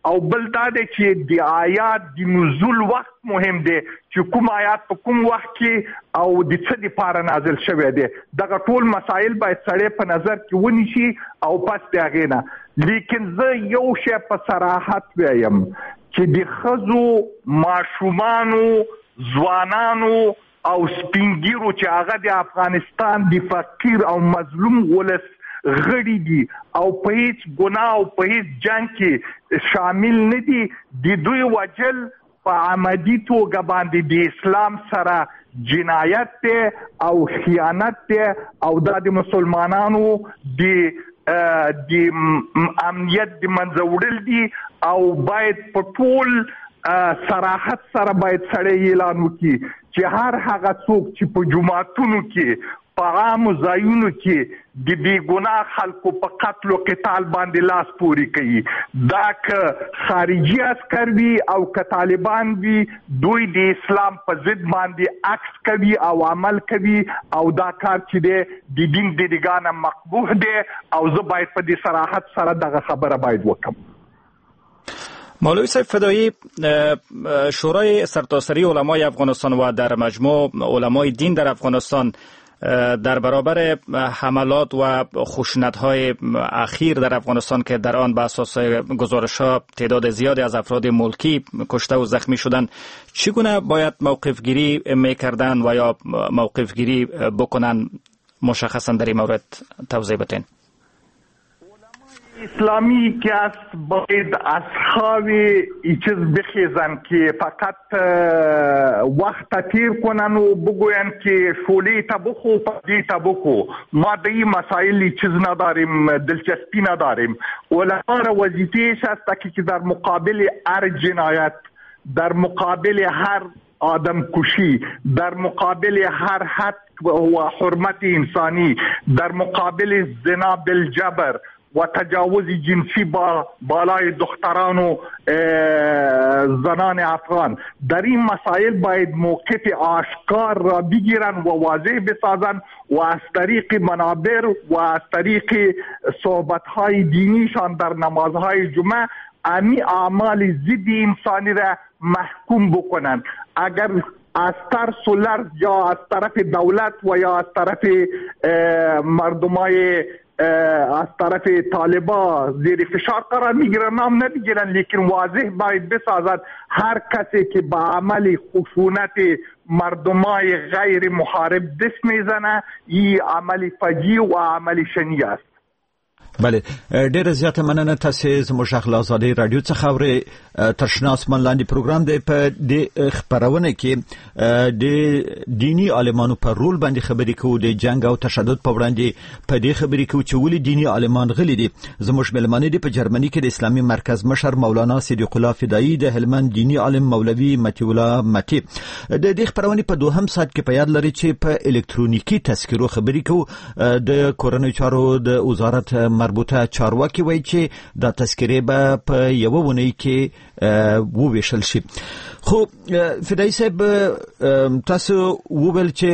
او بل دا دی چې د آیات د نزول وخت مهم دی چې کوم آیات په کوم وخت کې او د څه لپاره نازل شوی دی. دغه ټول مسایل باید سړی په نظر کې ونیسي او پس د هغې نه. لیکن زه یو شی په صراحت وایم چې د ښځو، ماشومانو، ځوانانو او سپینګیرو چې هغه د افغانستان د فقیر او مظلوم ولس غړي دي او په هیڅ ګناه او په هیڅ جنگ کې شامل نه دي، د دوی وجل په عمدي توګه باندې د اسلام سره جنایت دی او خیانت دی او دا د مسلمانانو د د امنیت د منځه وړل دي او باید په ټول صراحت سره باید سړی اعلان وکړي چې هر هغه څوک چې په جوماتونو کې، په عامو ځایونو کې د بې ګناه خلکو په قتل و قتال باندې لاس پورې کوي، دا که خارجي عسکر وي او که طالبان وي، دوی د اسلام په ضد باندې عکس کوي او عمل کوي او دا کار چې دی د دین د دیګانه مقبوح دی او زه باید په دې صراحت سره دغه خبره باید وکم. مولوی صاحب فدایی، شورای سرتاسری علمای افغانستان و در مجموع علمای دین در افغانستان در برابر حملات و خشونت‌های اخیر در افغانستان که در آن به اساس گزارش‌ها تعداد زیادی از افراد ملکی کشته و زخمی شدند، چگونه باید موقف گیری می‌کردند و یا موقف گیری بکنند؟ مشخصا در این مورد توضیح بدین. اسلامی که است باید از خواب این چیز بخیزن که فقط وقت تیر کنن و بگوین که شوله تبخو پدی تبخو، ما به این مسائل چیز نداریم، دلچسپی نداریم. علما را وظیفه‌اش است که در مقابل هر جنایت، در مقابل هر آدم کشی، در مقابل هر حد و حرمت انسانی، در مقابل زنا بالجبر و تجاوز جنسی با بالای دختران و زنان افغان، در این مسائل باید موقف آشکار را بگیرن و واضح بسازن و از طریق منابر و از طریق صحبت‌های دینیشان در نمازهای جمعه امی اعمال ضد انسانی را محکوم بکنن. اگر از ترس و لرز یا از طرف دولت و یا از طرف مردمای از طرف طالبا زیر فشار قرار میگیرن، نام نمیگیرن، لیکن واضح باید بسازد هر کسی که با عمل خشونت مردمای غیر محارب دست میزنه این عمل فجیع و عمل شنیع است. بله، ډیره زیاته مننه. تاسو زموږ غږ له آزادۍ رادیو څخه اورئ. تر شنه اسمان لاندې پروګرام دی. په دې خپرونه کې د دینی عالمانو پر رول باندې خبرې کوو، د جنگ او تشدد په وړاندې په دې خبرې کوو چې ولې دینی عالمان غلي دي. زموږ ملمانه دي په جرمني کې د اسلامي مرکز مشر مولانا صدیق الله فدایی، د هلمند دینی عالم مولوی متی الله متی. د دې خپرونې په دوهم ساعت کې په یاد لري چې په الکترونیکی تذکرو خبرې کوو. د کورنۍ چارو د وزارت مربوطه چارواکي وایي چې دا تذکرې به په یوه اونۍ کې وویشل شي. خو فدایی صاحب، تاسو وویل چې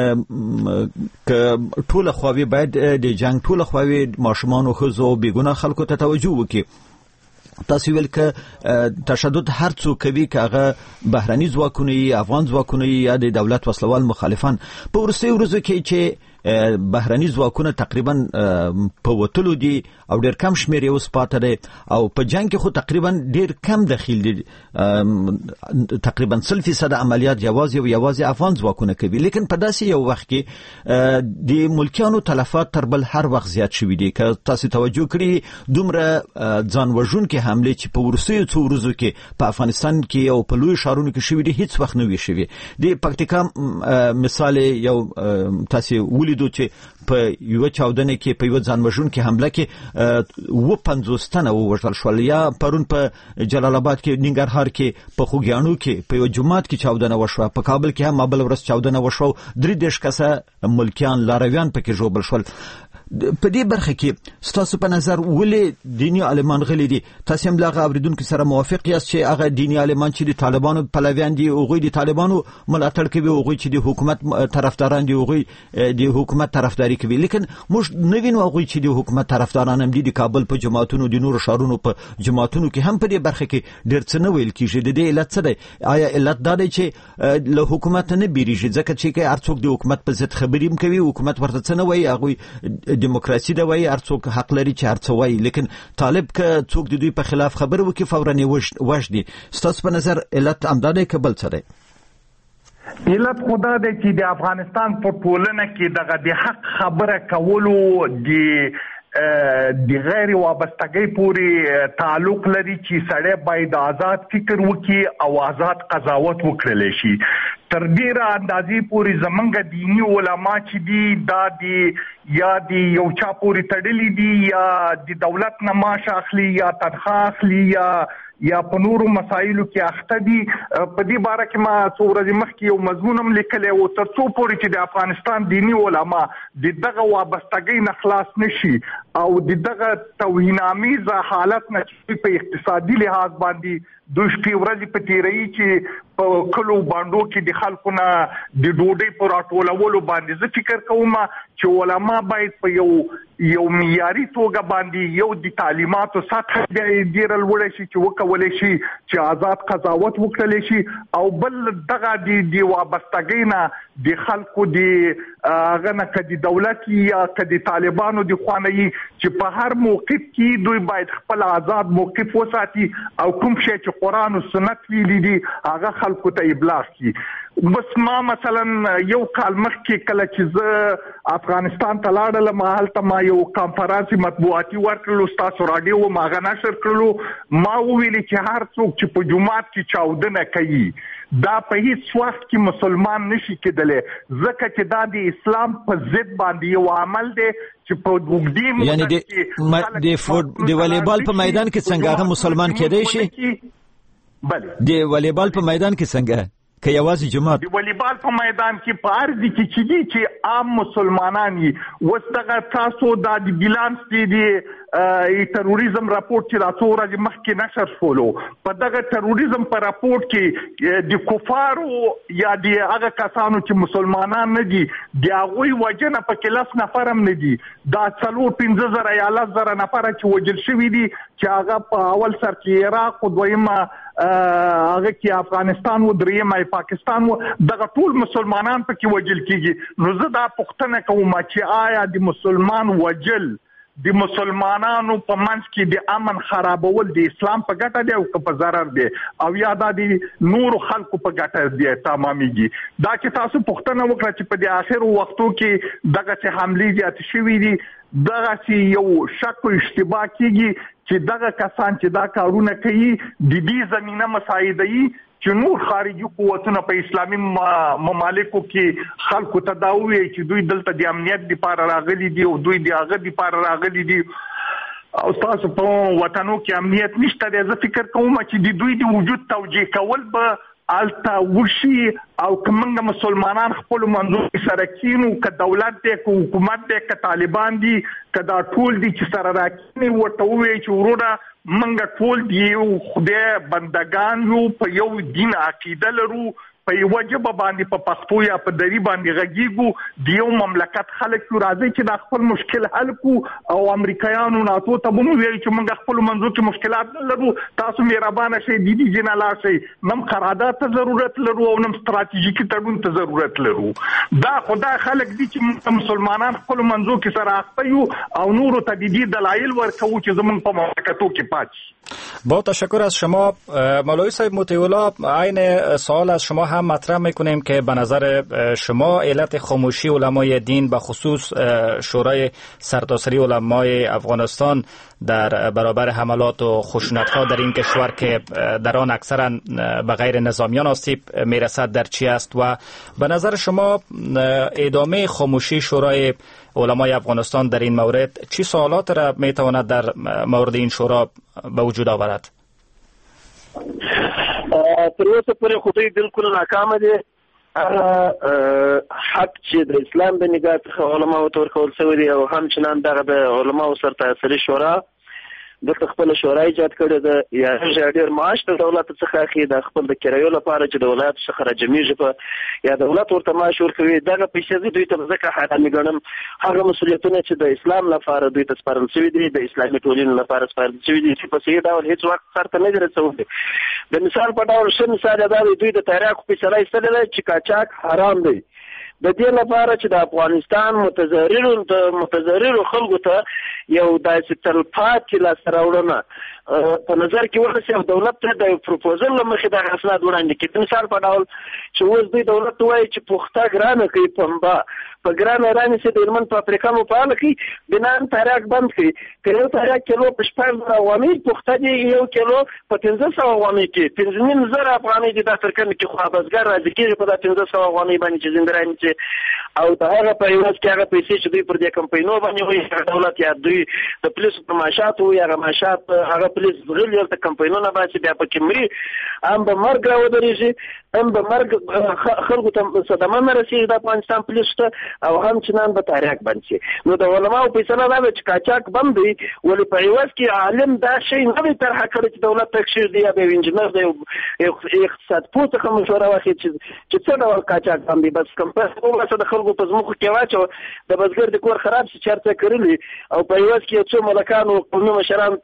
ټوله خواوې باید د جنگ ټوله خواوې ماشومانو، ښځو او بېګناه خلکو ته توجه وکړي. تاسو ویل که تشدد هر څوک کوي، که هغه بهرني ځواکونه وي، افغان ځواکونه وي یا د دولت وسلوال مخالفان، په وروستیو ورځو کې چې بهرني ځواکونه تقریبا په وتلو دي او ډېر کم شمېر یې اوس پاته دی او په جنګ کې خو تقریبا ډېر کم دخیل دي، تقریبا سل فیصد عملیات یوازې او یوازې افغان ځواکونه کوي. لیکن په داسې یو وخت کې د ملکیانو تلفات تر بل هر وخت زیات شوي دي. که تاسو توجه کړئ، دومره ځان وژونکې حملې چې په وروستیو څو ورځو کې په افغانستان کې او په لویو ښارونو کې شوي دي، هیڅ وخت نه وي شوي. د پکتیکا مثال یو تاسو ولیدو چې په یو چاودنه کې په یو ځان وژونکې حمله کې و پنځوس تنه ووژل شول. یا پرون په جلال آباد کې، ننګرهار کې، په خوږیاڼو کې په یو جومات کې چاودنه وشوه. په کابل کې هم بل ورځ چاودنه وشوه، درې دېرش کسه ملکیان لارویان پکې ژوبل شول. په دې برخه کې ستاسو په نظر ولې دینی عالمان غلي دي؟ تاسو هم لاغه اوریدونکو سره موافق یاست چې هغه دینی عالمان چې د طالبانو پلویان دي، هغوی د طالبانو ملاتړ کوي، هغوی چې د حکومت طرفداران دي، هغوی د حکومت طرفداري خبرې کوي، لیکن موږ نه وینو هغوی چې د حکومت طرفداران هم دي د کابل په جماعتونو د نورو ښارونو په جماعتونو کې هم په دې برخه کې ډېر څه نه ویل کیږي. د دې علت څه دی؟ آیا علت دا دی چې له حکومت نه بیریږي؟ ځکه چې هر څوک د حکومت په ضد خبرې هم کوي، حکومت ورته څه نه وایي، هغوی دیموکراسي ده وایي، هر څوک حق لري چې هر څه وایي، لیکن طالب که څوک د دوی په خلاف خبره وکړي فوراً یې وژني. ستاسو په نظر علت همدا دی که بل څه دی؟ علت خدا دی چې د افغانستان په ټولنه کې دغه د حق خبره کولو د د غیر وابستګۍ پورې تعلق لري چې سړی باید آزاد فکر وکړي او آزاد قضاوت وکړلی شي. تر ډیره اندازې پورې زمونږ دینی علما چې دي دا د یا د یو چا پورې تړلي دي یا د دولت نه معاش اخلي یا تنخواه اخلي یا یا په نورو مسایلو کې اخته دي. په دې باره کې ما څو ورځې مخکې یو مضمون هم لیکلی و، تر څو پورې چې د افغانستان دینی علما د دغه وابستګۍ نه خلاص نشي او د دغه توهینامیزه حالت نه چې په اقتصادي لحاظ باندې دوی شپې ورځې په تیرایي چې په کلو باندو کې د خلکو نه د ډوډۍ په راټولولو باندې زه فکر کوم چې علما باید په یو یو معیاري توګه باندې یو د تعلیماتو سطح ډېره لوړه شي چې وکولی شي چې آزاد قضاوت وکړلی شي، او بل دغه د وابستګۍ نه د خلکو د هغه نه که د دولت یا که د طالبانو د خوا نه چې په هر موقف کې دوی باید خپل آزاد موقف وساتي او کوم شی چې قرآن او سنت ویلي دي هغه خلکو ته ابلاغ کړي. بس ما مثلا یو کال مخکې کله چې زه افغانستان ته لاړلم هلته ما یو کانفرانس مطبوعاتي ورکړلو، ستاسو راډیو ما هغه نشر کړلو، ما وویلې چې هر څوک چې په جومات کې چاودنه کوي دا په هیڅ وخت کې مسلمان نشي کېدلی، ځکه چې دا د اسلام په ضد باندې یو عمل دی چې په اوږدې موده یعنی د والیبال په میدان کې څنګه هغه مسلمان کېدی شي؟ بله د والیبال په میدان کې څنګه که یوازې جماعت د والیبال په میدان کې په هر ځای کې چې دي چې عام مسلمانان وي. اوس دغه تاسو دا د بیلانس دی د تروریزم راپورټ چې دا څو ورځې مخکې نشر شولو، په دغه تروریزم په راپورټ کې د کفارو یا د هغه کسانو چې مسلمانان نه دي د هغوی وژنه پکې لس نفر هم نه دي، دا څلور پنځه زره یا لس زره نفره چې وژل شوي دي چې هغه په اول سر کې عراق او دویمه هغه کې افغانستان و دریمه پاکستان و، دغه ټول مسلمانان پکې وژل کیږي. نو زه دا پوښتنه کوم چې آیا د مسلمان وژل د مسلمانانو په منځ کې د امن خرابول د اسلام په ګټه دی او که په ضرر دی او یا دا د نورو خلکو په ګټه دی تمامېږي؟ دا چې تاسو پوښتنه وکړه چې په د آخرو وختو کې دغسې حملې زیاتې شوي دي، دغسې یو شک او اشتباه کېږي چې دغه کسان چې دا کارونه کوي د دې زمینه مساعدوي چې نور خارجي قوتونه په اسلامي ممالکو کې خلکو ته دا ووایي چې دوی دلته د امنیت دپاره راغلي دي او دوی د هغه دپاره راغلي دي او تاسو په وطنو کې امنیت نشته دی. زه فکر کوم چې د دوی د وجود توجیه کول به الته وشي او که موږ مسلمانان خپلو منځو کې سره کینو، که دولت دی که حکومت دی که طالبان دي که دا ټول دي چې سره راکینې ورته ووایي چې وروره موږ ټول د یو خدای بندګان یو، په یو دین عقیده لرو، په یوه ژبه باندې په پښتو یا په دري باندې غږیږو، د یو مملکت خلک یو، راځئ چې دا خپل مشکل حل کړو او امریکایانو ناتو ته به ووایي چې موږ خپلو منځو کې مشکلات نه لرو، تاسو مهربانه شئ د دې ځای نه لاړ شئ، نم قرارداد ته ضرورت لرو او نم ستراتیژیکي تړون ته ضرورت لرو. دا خو دا خلک دي چې موږ مسلمانان خپلو منځو کې سره اخته یو او نورو ته د دې دلایل ورکوو چې زموږ په مملکتو کې پاتې. با تشکر از شما مولوی صاحب مطیع. عین سوال از شما هم مطرح میکنیم که به نظر شما علت خاموشی علمای دین به خصوص شورای سرتاسری علمای افغانستان در برابر حملات و خشونت‌ها در این کشور که در آن اکثرا به غیر نظامیان آسیب میرسد در چی است و به نظر شما ادامه خاموشی شورای علمای افغانستان در این مورد چی سوالات را میتواند در مورد این شورا به وجود آورد؟ تر اوسه پورې خو دوی بالکل ناکامه دي. حق چې د اسلام د نگاه څخه علماو ته ورکول شوی دی او همچنان دغه د علماو سرتاسري شورا دلته خپل شورا ایجاد کړې ده یا ډېر معاش د دولت څخه اخلي د خپل د کرایو لپاره چې د ولایت څخه راجمیږي په یا دولت ورته معاش ورکوي دغه پیسې دوی ته ځکه حرامي ګڼم هغه مسؤلیتونه چې د اسلام لپاره دوی ته سپارل شوي دي د اسلامي ټولنې لپاره سپارل شوي دي چې په صحیح ډول هیڅ وخت سرته نه دي رسولي د مثال په ډول ښه مثال دا دی دوی د تاریخ فیصله ایستلې ده چې قاچاق حرام دی د دې لپاره چې د افغانستان متضررو د متضررو خلکو ته یو داسې تلپاتې لاسته راوړنه په نظر کې ونیسي او دولت ته د پروپوزل له مخې دغه اسناد وړاندې کړي د مثال په ډول چې اوس دوی دولت ته وایي چې پوخته ګرانه کوي پنبه په ګرانه رانیسي د هلمند په افریقا مو فعاله کړي بنان تاریخ بند کړي که یو تاریخ کیلو په شپږ زره افغانۍ پوخته دي یو کیلو په پنځه سوه افغانۍ کې پنځه نیم زره افغانۍ دي دا ترکمې کې خو بزګر راضي کېږي په دا پنځه سوه افغانۍ باندې چې زنده رانیسي او د هغه په عوض کې هغه پیسې چې دوی پر دې کمپاینو باندې وایي دولت یا دوی د پولیسو په معاشات وایي هغه معاشات هغه پولیس غلي هلته کمپاینونه باسي بیا پکې مري هم به مرګ راودرېږي هم به مرګ خلکو ته صدمه نه رسېږي د افغانستان پولیسو ته او هم چنان به تاریخ بند شي نو د علماو فیصله دا ده چې قاچاق بند دی ولې په عوض کې عالم دا شی نه دی طرحه کړی چې دولت تکشیر دی یا به انجینر دی اقتصاد پوه څخه مشوره واخلي چې څه ډول قاچاق بند دی بس کمپاس وباسه د خلکو په ځمکو کې واچوه د بزګر د کور خراب شي چېرته کړلي او په عوض کې یو څو ملکانو قومي مشرانو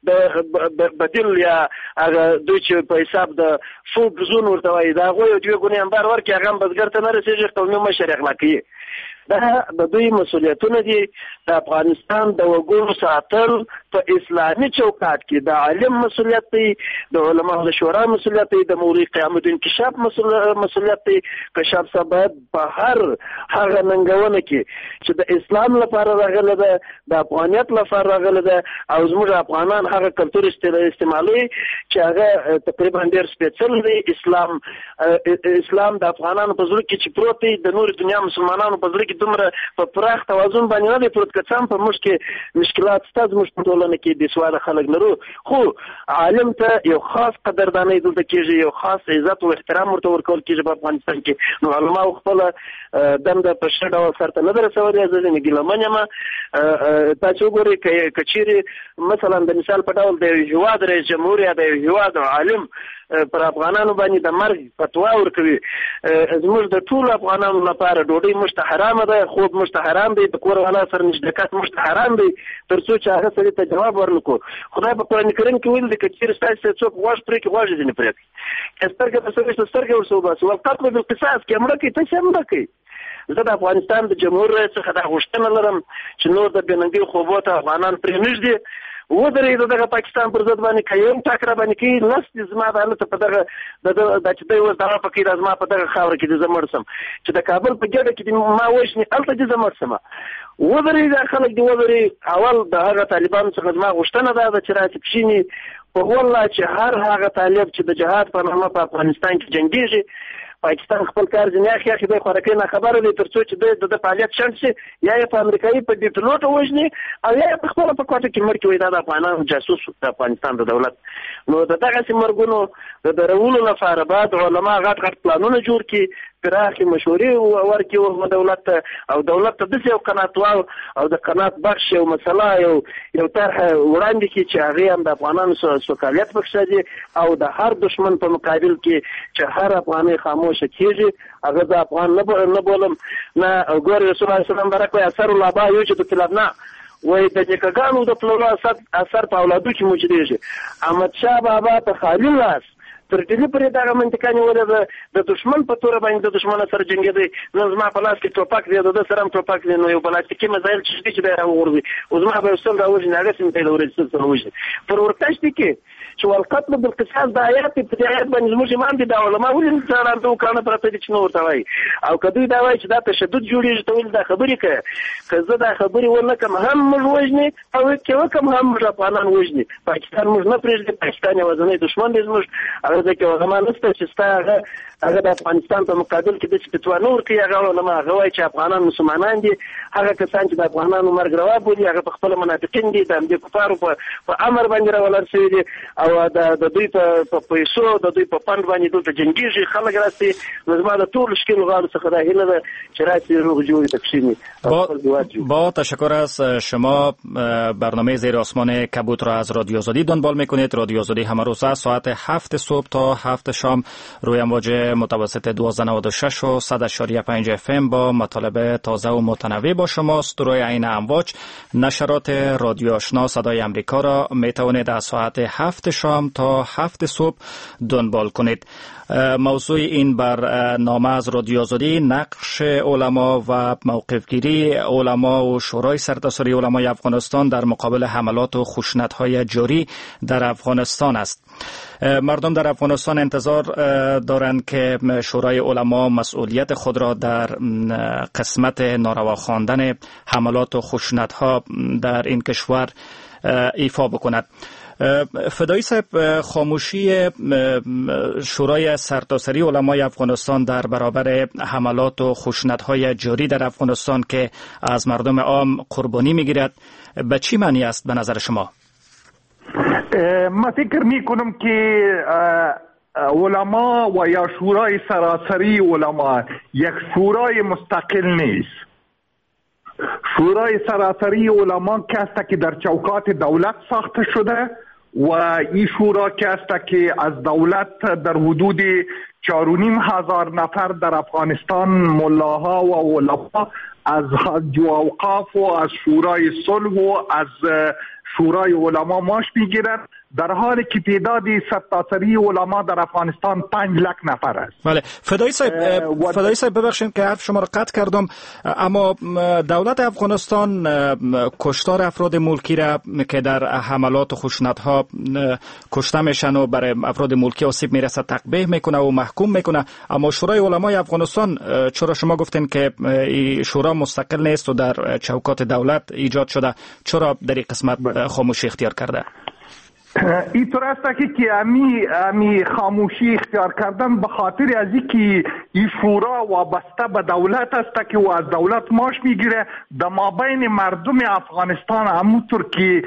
ته د بدیل یا هغه دوی چې په حساب د فوډ زون ورته وایي د هغوی یو دوې ګونې انبار ورکړي هغه هم بزګر ته نه رسېږي قومي مشر اغلا کوي دا د دوی مسؤلیتونه دي د افغانستان د وګړو ساتل په اسلامي چوکاټ کې د عالم مسؤلیت دی د علماء د شورا مسؤلیت دی د مولوي قیام الدین کشاف مسؤلیت دی کشاف صاحب باید په هر هغه ننګونه کې چې د اسلام لپاره راغلی ده د افغانیت لپاره راغلی ده او زموږ افغانان هغه کلتور استعمالوي چې هغه تقریبا ډېر سپېڅلی دی اسلام اسلام د افغانانو په زړه کې چې پروت دی د نورې دنیا مسلمانانو په زړه کې دومره په پراخ توازن باندې نه دی پروت که څه هم په موږ کې مشکلات شته زموږ په ټولنه کې بېسواده خلک لرو خو عالم ته یو خاص قدردانۍ دلته کېږي یو خاص عزت او احترام ورته ورکول کېږي په افغانستان کې نو علماو خپله دنده په ښه ډول سرته نه ده رسولې زه ځینې ګیلمن یم تاسې وګورئ که چیرې مثلا د مثال په ډول د یو هېواد رئیس جمهور یا د یو هېواد عالم پر افغانانو باندې د مرګ فتوا ورکوي زموږ د ټولو افغانانو لپاره ډوډۍ موږ ته حرامه ده خوب موږ ته حرام دی د کور والا سره نزدېکت موږ ته حرام دی تر څو چې هغه سړي ته جواب ورنکړو خدای په قرآن کریم کې ویل دی که چېرې ستاسې څوک غوږ پرې کړي غوږ یې ځینې پرې کړي که سترګه په سترګه سترګه ورسه وباسي والقتل بالقصاص کې مړه کوي تاسې هم مړه کوي زه د افغانستان د جمهور رئیس څخه دا غوښتنه لرم چې نور د بېننګۍ خوبو ته افغانان پرې نږدې ودرېږي دغه پاکستان پر ضد باندې که یو ټاک را باندې کوي لس دي زما د هلته په دغه دا چې دی اوس دغه په کوي دا زما په دغه خاوره کې دي زه مړ سم چې د کابل په ګډه کې دي ما وژني هلته دي زه مړ سمه ودرېږي دا خلک دي ودرېږي اول د هغه طالبانو څخه زما غوښتنه دا ده چې راسي کښېني په والله چې هر هغه طالب چې د جهاد په نامه په افغانستان کې جنګېږي پاکستان خپل کار ځینې اخی اخی دی خوارکۍ ناخبره دی تر څو چې دی د فعالیت شنډ شي یا یې په امریکایي په ډیپلوټ وژني او یا یې په خپله په کوټه کې مړ کړي وایي دا د افغانانو جاسوس د افغانستان د دولت نو د دغسې مرګونو د درولو لپاره باید علما غټ غټ پلانونه جوړ کړي پراخې مشورې ورکړي دولت ته او دولت ته داسې یو قناعتوال او د قناعت بخش یو مسله یو یو طرحه وړاندې کړي چې هغې هم د افغانانو سوکالیت پکې دي او د هر دشمن په مقابل کې چې هر افغانۍ خاموشه کېږي هغه د افغان نه بولم نه ګورې رسول الله سلام برک وایي اثر الابا یوجد فی الابناء وایي د نیکهګانو د پلرو اثر په اولادو کې موجودېږي احمدشاه بابا ته خالي لاس تر ډېرې پورې دغه منطقه نیولې ده د دښمن په توره باندې د دښمن سره جنګېدی نن زما په لاس کې ټوپک دی د ده سره هم ټوپک دی نو یو پلاستیکي میزایل چې دی چې دی راوغورځي او زما به یو سل راوژني هغسې مې ته یې د ورځې سل سره وژني پر ورکشتې کې چې والقتل بالقصاص د آیات په دې آیات باندې زموږ امام دي دا علما ولې ځانته وکړنه پرته دي چې نو ورته وایي او که دوی دا وایي چې دا تشدد جوړېږي ته ولې دا خبرې کوې که زه دا خبرې ونه کړم هم موږ وژني او که وکړم هم موږ افغانان وژني پاکستان موږ نه پرېږدي پاکستان یوازینی دښمن دی زموږ هغه هغه کې علما نشته چې ستا هغه هغه د افغانستان په مقابل کې د فتوا نور کوي هغه علما هغه وایي چې افغانان مسلمانان دي هغه کسان چې د افغانانو مرګ روا بولي هغه په خپل منافقین دي د امریکا کفارو په امر باندې راولر شوی دي او د دوی په پیسو د دوی په فند باندې دلته جنگیږي خلک راسي زما د ټول مشکل غاړو څخه دا هیله ده چې راسي روغ جوړ تکشینی با, با تشکر از شما. برنامه زیر آسمان کبوت را از رادیو آزادی دنبال میکنید. رادیو آزادی همه روز از ساعت هفت صبح تا هفت شام روی امواج متوسط دوازده نود و شش و صد اشاریه پنج اف ام با مطالب تازه و متنوع با شماست. روی این امواج نشرات رادیو آشنا صدای امریکا را میتوانید از ساعت هفت شام تا هفت صبح دنبال کنید. موضوع این برنامه از رادیو آزادی نقش علما و موقفگیری علما و شورای سرتاسری علمای افغانستان در مقابل حملات و خشونت‌های جاری در افغانستان است. مردم در افغانستان انتظار دارند که شورای علما مسئولیت خود را در قسمت ناروا خواندن حملات و خشونت‌ها در این کشور ایفا بکند. فدایی صاحب، خاموشی شورای سرتاسری علمای افغانستان در برابر حملات و خشونت‌های جاری در افغانستان که از مردم عام قربانی می‌گیرد به چی معنی است به نظر شما؟ من فکر می‌کنم که علما و یا شورای سراسری علما یک شورای مستقل نیست. شورای سراسری علما کسی که در چوکات دولت ساخته شده و این شورا کسی که از دولت در حدود چهار و نیم هزار نفر در افغانستان ملاها و علما از اوقاف و از شورای صلح و از شورای علما ماش میگیرند، در حالی که تعداد سرتاسری علما در افغانستان پنج لک نفر است. بله، فدایی صاحب و... فدایی صاحب ببخشید که حرف شما را قطع کردم، اما دولت افغانستان کشتار افراد ملکی را که در حملات و خشونت‌ها کشته میشن و برای افراد ملکی آسیب میرسه تقبیح میکنه و محکوم میکنه، اما شورای علمای افغانستان چرا شما گفتین که شورا مستقل نیست و در چوکات دولت ایجاد شده، چرا در این قسمت خاموشی اختیار کرده؟ این طور است که امی امی خاموشی اختیار کردن به خاطر از اینکه این شورا وابسته به دولت است که و از دولت ماش میگیره، در مابین مردم افغانستان همونطور که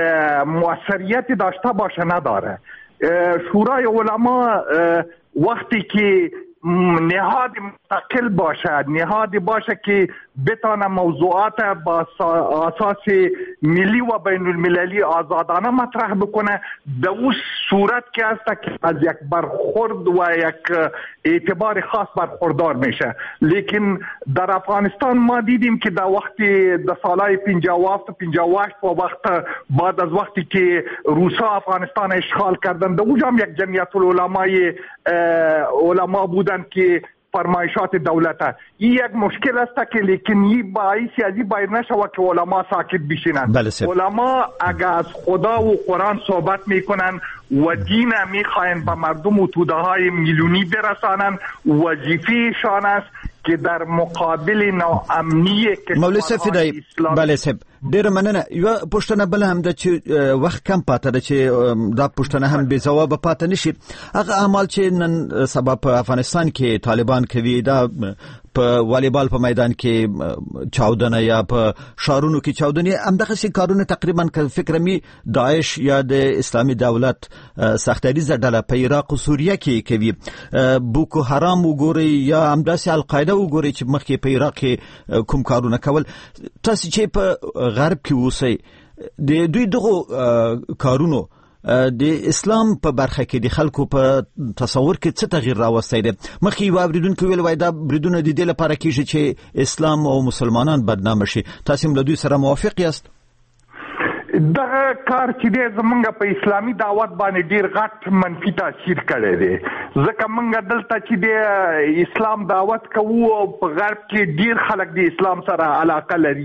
موثریت داشته باشه نداره. شورای علما وقتی که نهاد مستقل باشه، نهاد باشه که بتانه موضوعات با اساس ملی و بین المللی آزادانه مطرح بکنه، در اون صورت که است که از یک برخورد و یک اعتبار خاص برخوردار میشه. لیکن در افغانستان ما دیدیم که در وقتی در سالهای پنجاه و هفت پنجاه و هشت و وقت بعد از وقتی که روسا افغانستان اشغال کردند، در اونجا هم یک جمعیت العلمای علما بودند که فرمایشات دولت. این یک مشکل است که لیکن این باعثی از این باید نشود که علما ساکت بشینند. علما اگر از خدا و قرآن صحبت میکنن و دین میخواین به مردم و توده های میلیونی برسانند، وظیفه‌شان است که در مقابل ناامنی کشورهای اسلام. بله صاحب، ډیر مننه. یو پښتنه بل هم د چې وخت کم پاتې ده چې دا پښتنه هم بې ځواب پاتې نشي. هغه اعمال چې نن سبا په افغانستان کې طالبان کوي، دا په والیبال په میدان کې چاودنه یا په شارونو کې چاودنه، همدغه سي کارونه تقریبا که فکر می داعش یا د اسلامي دولت سختریزه ډله په عراق او سوریه کې کوي. بوکو حرام وګوري یا همداسې القاعده وګوري چې مخکې په عراق کې کوم کارونه کول. تاسو چې په غرب کې اوسئ، د دوی دغه کارونو د اسلام په برخه کې د خلکو په تصور کې څه تغییر راوستی دی؟ مخکې یو اوریدونکي ویل وای دا بریدونه د دې لپاره کېږي چې اسلام او مسلمانان بدنامه شي. تاسو هم له دوی سره موافق یاست؟ دغه کار چې دی زمونږ په اسلامي دعوت باندې ډیر غټ منفي تاثیر کړی دی، ځکه مونږ دلته چې دی اسلام دعوت کوو او په غرب کې ډیر خلک د اسلام سره علاقه لري.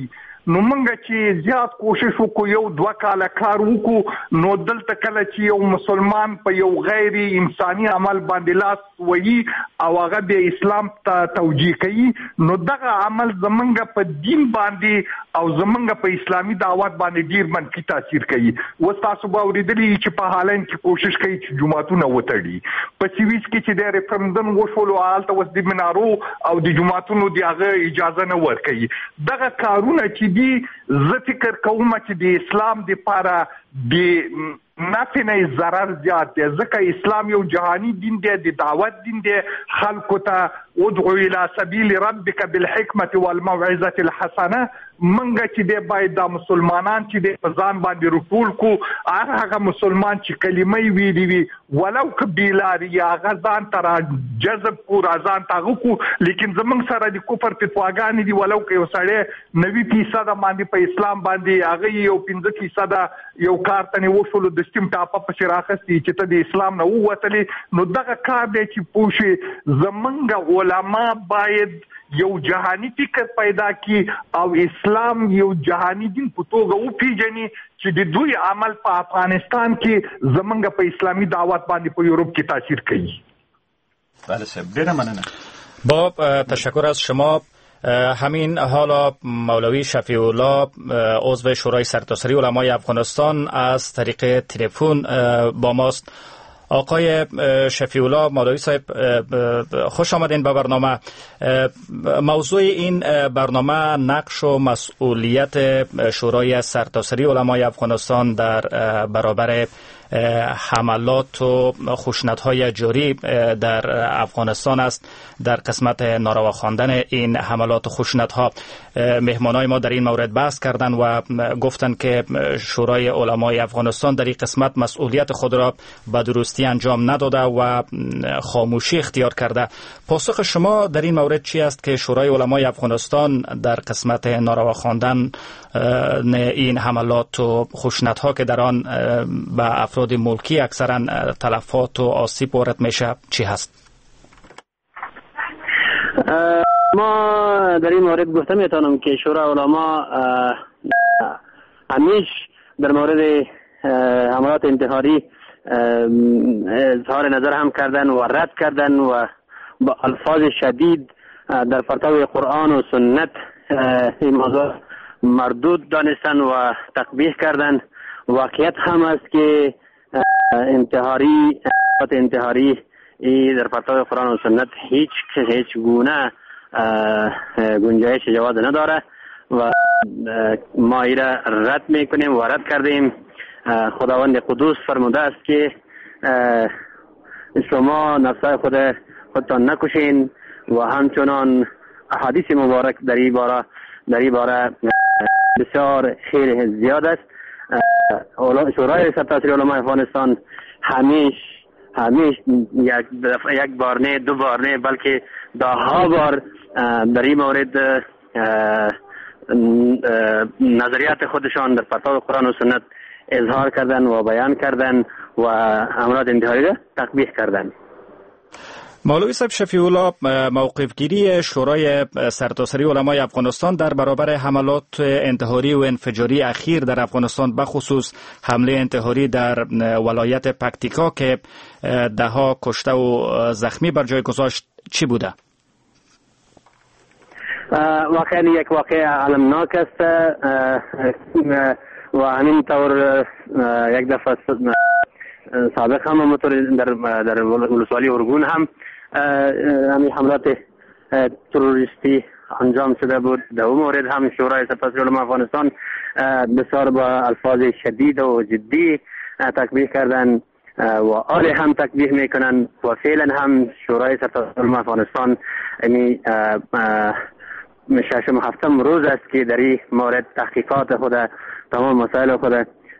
نو موږ چې زیات کوشش وکړو یو دوه کاله کار وکړو نو دلته کله چې یو مسلمان په یو غیر انساني عمل باندې لاس وهي او هغه د اسلام ته توجیه کوي نو دغه عمل زمونږ په دین باندې او زمونږ په اسلامي دعوت باندې ډیر منفي تاثیر کوي. اوس تاسو به اورېدلي چې په هالند کې کوشش کوي چې جوماتونه وتړي، په سویس کې چې د ریفرندم وشولو هلته اوس د منارو او د جوماتونو د هغه اجازه نه ورکوي. دغه کارونه چې دي زه فکر کوم چې د اسلام دپاره د نفع نه ضرر زیات دی، ځکه اسلام یو جهانی دین دی، د دعوت دین دی. خلکو ته ادعو الى سبیل ربک بالحکمة والموعظة الحسنه. منګه چې دی باید د مسلمانان چې دی په ځان باندې رټول کو، هر هغه مسلمان چې کلمې ویلي وي ولو که بیلاري هغه ځان ته را جذب کو، را ځان ته غوکو. لیکن زمونږ سره د کفر فتواګانې دي، ولو که یو سړی نوي فیصد باندې په اسلام باندې هغه یو پنځه فیصد یو کار ته وشولو د سټیم ټاپه پسې راخستي چې ته د اسلام نه ووتلې. نو دغه کار دی چې پوه شي زمونږ علما باید یو جهانی فکر پیدا کی او اسلام یو جهانی دین په توګه وپیژني چې د دوی عمل په افغانستان کې زمونږ په اسلامی دعوت باندې په یورپ کې تاثیر کوي. بله صاحب، ډیره مننه. با تشکر از شما. همین حالا مولوی شفیع الله عضو شورای سرتاسری علمای افغانستان از طریق تلفن با ماست. آقای شفیع الله مولوی صاحب، خوش آمدین به برنامه. موضوع این برنامه نقش و مسئولیت شورای سرتاسری علمای افغانستان در برابر حملات و خشونت‌های جاری در افغانستان است. در قسمت ناروا خواندن این حملات و خشونت‌ها مهمانای ما در این مورد بحث کردند و گفتند که شورای علمای افغانستان در این قسمت مسئولیت خود را به درستی انجام نداده و خاموشی اختیار کرده. پاسخ شما در این مورد چی است که شورای علمای افغانستان در قسمت ناروا خواندن این حملات و خشونت‌ها که در آن به افراد ملکی اکثرا تلفات و آسیب وارد میشه چی هست؟ ما در این مورد گفته میتونم که شورای علما همیش در مورد حملات انتحاری اظهار نظر هم کردن و رد کردن و با الفاظ شدید در پرتو قرآن و سنت این موضوع مردود دانستن و تقبیح کردن. واقعیت هم است که انتحاری انتحاری در پرتو قرآن و سنت هیچ هیچ گونه گنجایش جواز نداره و ما ایره رد میکنیم و رد کردیم. خداوند قدوس فرموده است که شما نفسای خود خودتان نکشین و همچنان احادیث مبارک در این باره در این باره بسیار خیر زیاد است. شورای سرتاسری علمای افغانستان همیش همیش یک یک بار نه دو بار نه بلکه دهها بار در این مورد نظریات خودشان در پرتو قرآن و سنت اظهار کردن و بیان کردن و حملات انتحاری را تقبیح کردن. مولوی صاحب شفیع الله، موقفگیری شورای سرتاسری علمای افغانستان در برابر حملات انتحاری و انفجاری اخیر در افغانستان، بخصوص حمله انتحاری در ولایت پکتیکا که ده ها کشته و زخمی بر جای گذاشت چی بوده؟ واقعا یک واقع علمناک است و همینطور یک دفعه سابق هم همونطور در در ولسوالی ارگون هم همین حملات تروریستی انجام شده بود. در اون مورد هم شورای سرتاسری علمای افغانستان بسیار با الفاظ شدید و جدی تقبیح کردن و آل هم تقبیح میکنن و فعلا هم شورای سرتاسری علمای افغانستان یعنی ششم هفتم روز است که در این مورد تحقیقات خود تمام مسائل خود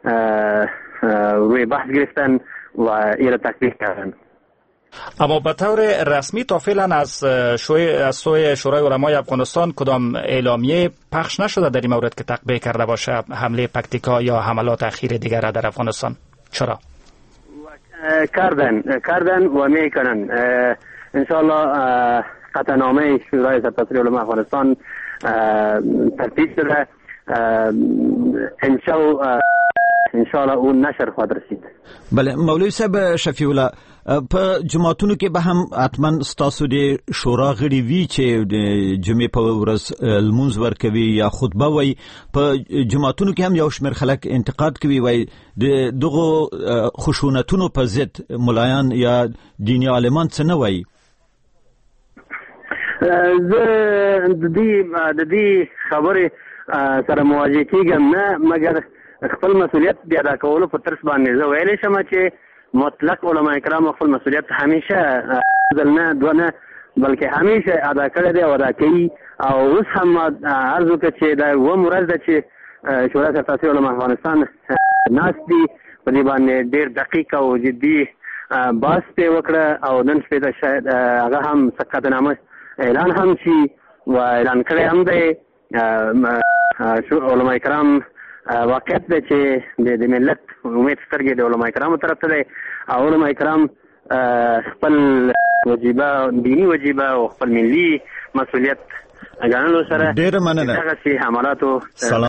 روی بحث گرفتن و این تقبیح کردن. اما به طور رسمی تا فعلا از شوی از سوی شورای علمای افغانستان کدام اعلامیه پخش نشده در این مورد که تقبیح کرده باشه حمله پکتیکا یا حملات اخیر دیگر در افغانستان؟ چرا؟ کردن کردن و میکنن. انشاءالله قطعنامه شورای سرتاسری علمای افغانستان ترتیب شده انشاء ان شاء الله اون نشر خواهد رسید. بله مولوی صاحب شفیع الله، په جماعتونو کې به هم حتما ستاسو د شورا غړي وی چې د جمعې په ورځ لمونځ ورکوي یا خطبه وایي. په جماعتونو کې هم یو شمېر خلک انتقاد کوي، وایي د دغو خشونتونو په ضد ملایان یا دیني عالمان څه نه وایي. زه د دې د دې خبرې سره مواجه کېږم نه، مګر خپل مسؤلیت د ادا کولو په ترڅ باندې زه ویلی شم چې مطلق علما کرام خپل مسؤلیت همیشه ځل نه دوه نه بلکې همیشه ادا کړی دی او ادا کوي. او اوس هم عرض وکړه چې دا اووم ورځ ده چې شورا سرتاسي علما افغانستان ناست دي، په دې باندې ډېر دقیق او جدي بحث یې وکړه او نن شپې ته شاید هغه هم سقطنامه اعلان هم شي و اعلان کړی هم دی. علما کرام واقعیت دی چې د ملت امید سترګې د علما کرامو طرف ته دی او علما کرام خپل وجیبه دینی وجیبه او خپل ملي مسؤلیت ګڼلو سره ډېره مننه دغسې حملاتو